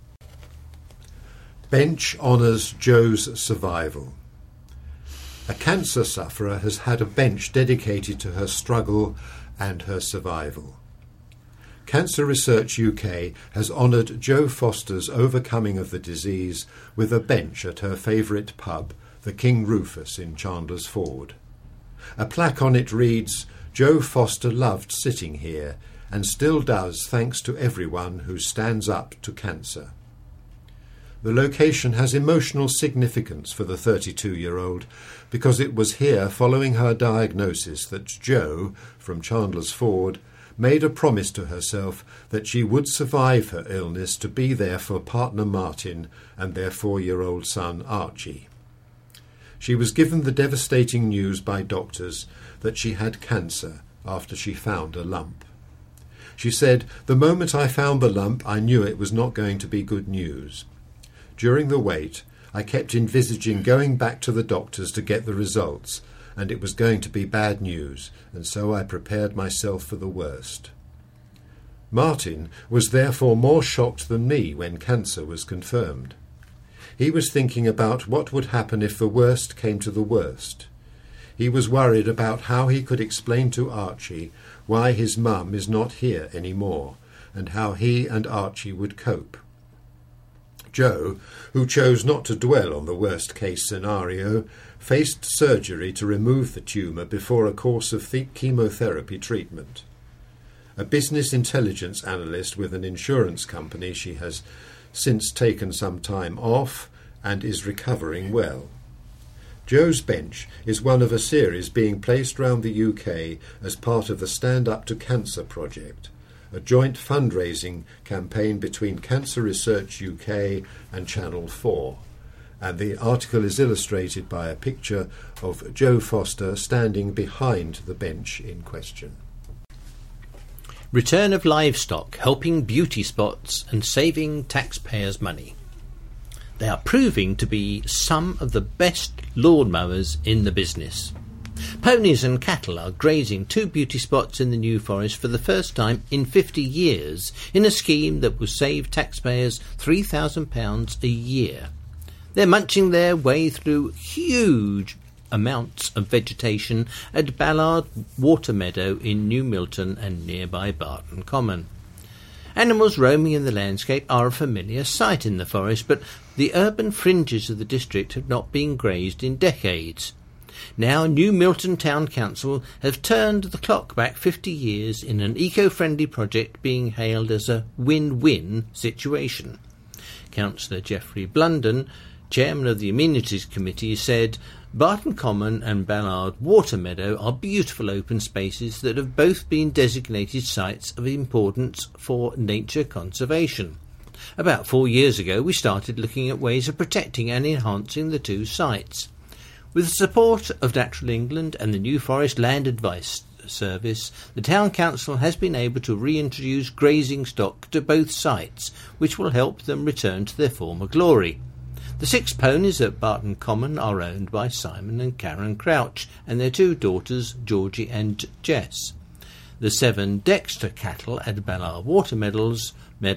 S4: Bench honours Jo's survival. A cancer sufferer has had a bench dedicated to her struggle and her survival. Cancer Research UK has honoured Jo Foster's overcoming of the disease with a bench at her favourite pub, the King Rufus in Chandler's-Ford. A plaque on it reads, "Jo Foster loved sitting here and still does thanks to everyone who stands up to cancer." The location has emotional significance for the 32-year-old because it was here following her diagnosis that Jo, from Chandler's-Ford, made a promise to herself that she would survive her illness to be there for partner Martin and their 4-year-old son Archie. She was given the devastating news by doctors that she had cancer after she found a lump. She said, "The moment I found the lump, I knew it was not going to be good news. During the wait, I kept envisaging going back to the doctors to get the results, and it was going to be bad news, and so I prepared myself for the worst." Martin was therefore more shocked than me when cancer was confirmed. He was thinking about what would happen if the worst came to the worst. He was worried about how he could explain to Archie why his mum is not here anymore, and how he and Archie would cope. Jo, who chose not to dwell on the worst-case scenario, faced surgery to remove the tumour before a course of chemotherapy treatment. A business intelligence analyst with an insurance company, she has since taken some time off and is recovering well. Joe's Bench is one of a series being placed round the UK as part of the Stand Up to Cancer project, a joint fundraising campaign between Cancer Research UK and Channel 4. And the article is illustrated by a picture of Joe Foster standing behind the bench in question.
S3: Return of livestock, helping beauty spots and saving taxpayers' money. They are proving to be some of the best lawnmowers in the business. Ponies and cattle are grazing 2 beauty spots in the New Forest for the first time in 50 years in a scheme that will save taxpayers £3,000 a year. They're munching their way through huge amounts of vegetation at Ballard Water Meadow in New Milton and nearby Barton Common. Animals roaming in the landscape are a familiar sight in the forest, but the urban fringes of the district have not been grazed in decades. Now New Milton Town Council have turned the clock back 50 years in an eco-friendly project being hailed as a win-win situation. Councillor Geoffrey Blunden, chairman of the Amenities Committee, said, "Barton Common and Ballard Water Meadow are beautiful open spaces that have both been designated sites of importance for nature conservation. About 4 years ago we started looking at ways of protecting and enhancing the 2 sites. With the support of Natural England and the New Forest Land Advice Service, the Town Council has been able to reintroduce grazing stock to both sites, which will help them return to their former glory. The 6 ponies at Barton Common are owned by Simon and Karen Crouch and their 2 daughters, Georgie and Jess. The 7 Dexter cattle at Ballard Water Meadows,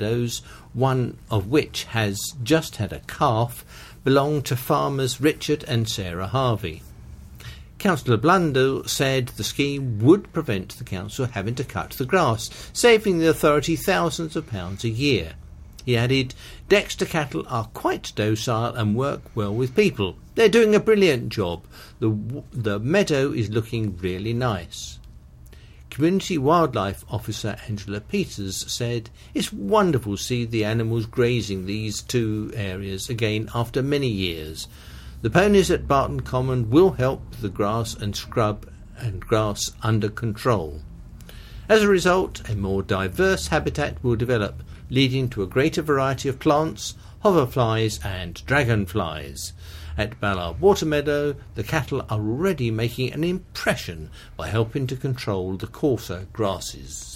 S3: one of which has just had a calf, belong to farmers Richard and Sarah Harvey. Councillor Blundell said the scheme would prevent the council having to cut the grass, saving the authority thousands of pounds a year. He added, "Dexter cattle are quite docile and work well with people. They're doing a brilliant job. The meadow is looking really nice." Community Wildlife Officer Angela Peters said, "It's wonderful to see the animals grazing these 2 areas again after many years. The ponies at Barton Common will help the grass and scrub and grass under control. As a result, a more diverse habitat will develop, leading to a greater variety of plants, hoverflies and dragonflies. At Ballard Water Meadow, the cattle are already making an impression by helping to control the coarser grasses."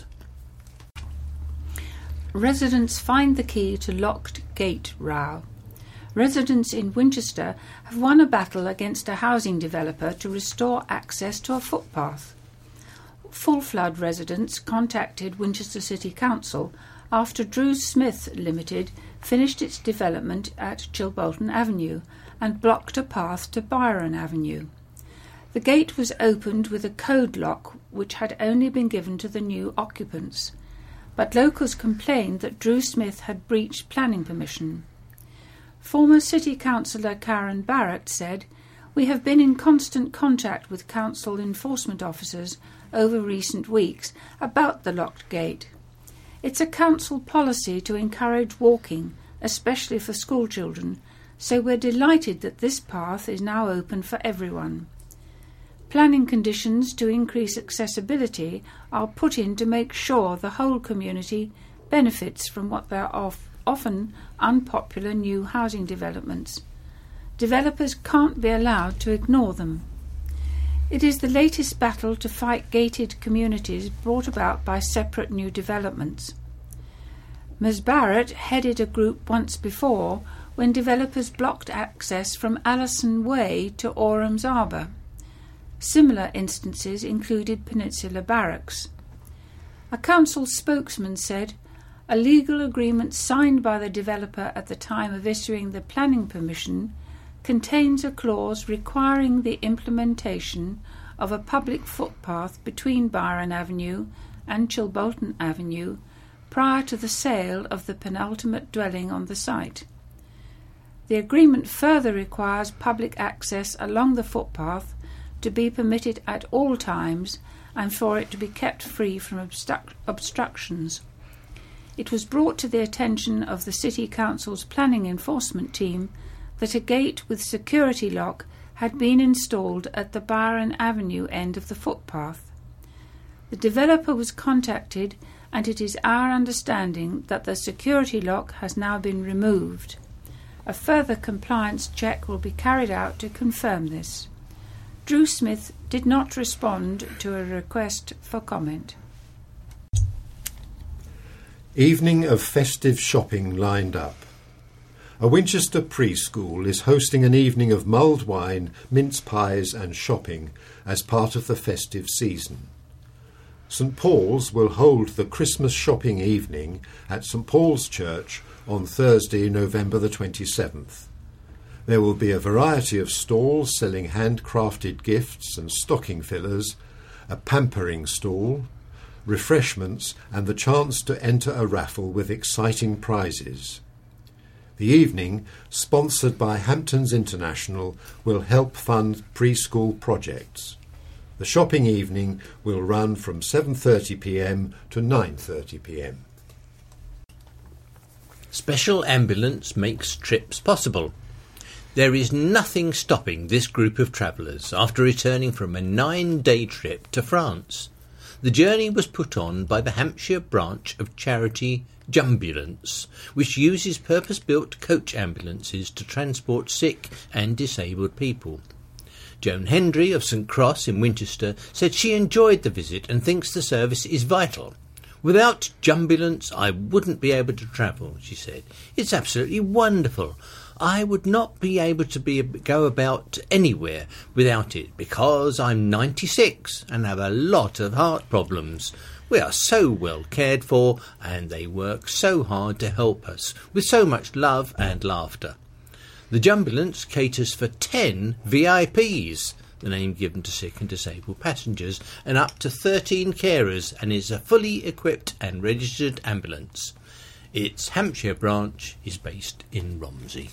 S2: Residents find the key to locked gate row. Residents in Winchester have won a battle against a housing developer to restore access to a footpath. Full Flood residents contacted Winchester City Council after Drew Smith Limited finished its development at Chilbolton Avenue and blocked a path to Byron Avenue. The gate was opened with a code lock which had only been given to the new occupants, but locals complained that Drew Smith had breached planning permission. Former City Councillor Karen Barrett said, "We have been in constant contact with council enforcement officers over recent weeks about the locked gate. It's a council policy to encourage walking, especially for school children, so we're delighted that this path is now open for everyone. Planning conditions to increase accessibility are put in to make sure the whole community benefits from what they are often unpopular new housing developments. Developers can't be allowed to ignore them. It is the latest battle to fight gated communities brought about by separate new developments. Ms. Barrett headed a group once before when developers blocked access from Allison Way to Orams Arbour. Similar instances included Peninsula Barracks. A council spokesman said, "A legal agreement signed by the developer at the time of issuing the planning permission contains a clause requiring the implementation of a public footpath between Byron Avenue and Chilbolton Avenue prior to the sale of the penultimate dwelling on the site. The agreement further requires public access along the footpath to be permitted at all times and for it to be kept free from obstructions. It was brought to the attention of the City Council's planning enforcement team that a gate with security lock had been installed at the Byron Avenue end of the footpath. The developer was contacted, and it is our understanding that the security lock has now been removed. A further compliance check will be carried out to confirm this. Drew Smith did not respond to a request for comment.
S4: Evening of festive shopping lined up. A Winchester preschool is hosting an evening of mulled wine, mince pies and shopping as part of the festive season. St Paul's will hold the Christmas shopping evening at St Paul's Church on Thursday, November the 27th. There will be a variety of stalls selling handcrafted gifts and stocking fillers, a pampering stall, refreshments and the chance to enter a raffle with exciting prizes. The evening, sponsored by Hamptons International, will help fund preschool projects. The shopping evening will run from 7:30pm to 9:30pm.
S3: Special ambulance makes trips possible. There is nothing stopping this group of travellers after returning from a 9-day trip to France. The journey was put on by the Hampshire branch of charity Jumbulance, which uses purpose-built coach ambulances to transport sick and disabled people. Joan Hendry of St Cross in Winchester said she enjoyed the visit and thinks the service is vital. Without Jumbulance, I wouldn't be able to travel, she said. It's absolutely wonderful. I would not be able to go about anywhere without it because I'm 96 and have a lot of heart problems. We are so well cared for and they work so hard to help us with so much love and laughter. The Jumbulance caters for 10 VIPs, the name given to sick and disabled passengers, and up to 13 carers, and is a fully equipped and registered ambulance. Its Hampshire branch is based in Romsey.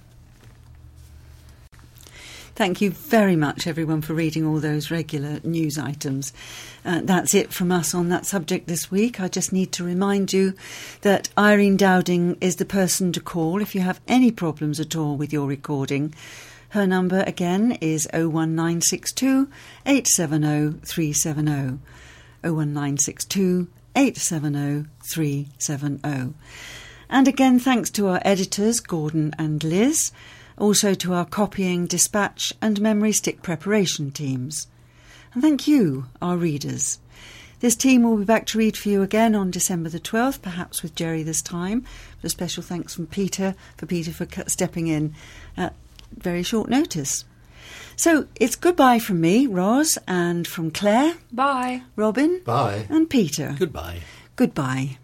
S1: Thank you very much, everyone, for reading all those regular news items. That's it from us on that subject this week. I just need to remind you that Irene Dowding is the person to call if you have any problems at all with your recording. Her number, again, is 01962 870 370. 01962 870 370. And again, thanks to our editors, Gordon and Liz. Also to our copying, dispatch and memory stick preparation teams. And thank you, our readers. This team will be back to read for you again on December the 12th, perhaps with Jerry this time. But a special thanks from Peter for stepping in at very short notice. So it's goodbye from me, Ros, and from Claire.
S2: Bye.
S1: Robin.
S4: Bye.
S1: And Peter.
S3: Goodbye.
S1: Goodbye.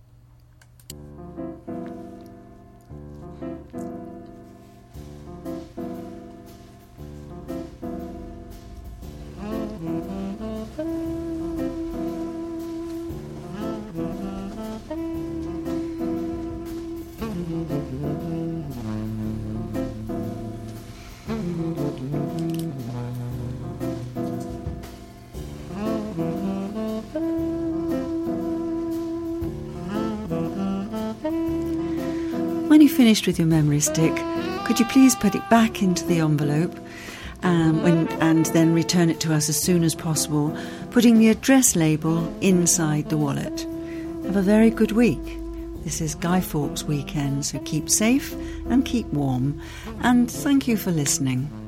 S1: When you've finished with your memory stick, could you please put it back into the envelope and then return it to us as soon as possible, putting the address label inside the wallet. Have a very good week. This is Guy Fawkes Weekend, so keep safe and keep warm, and thank you for listening.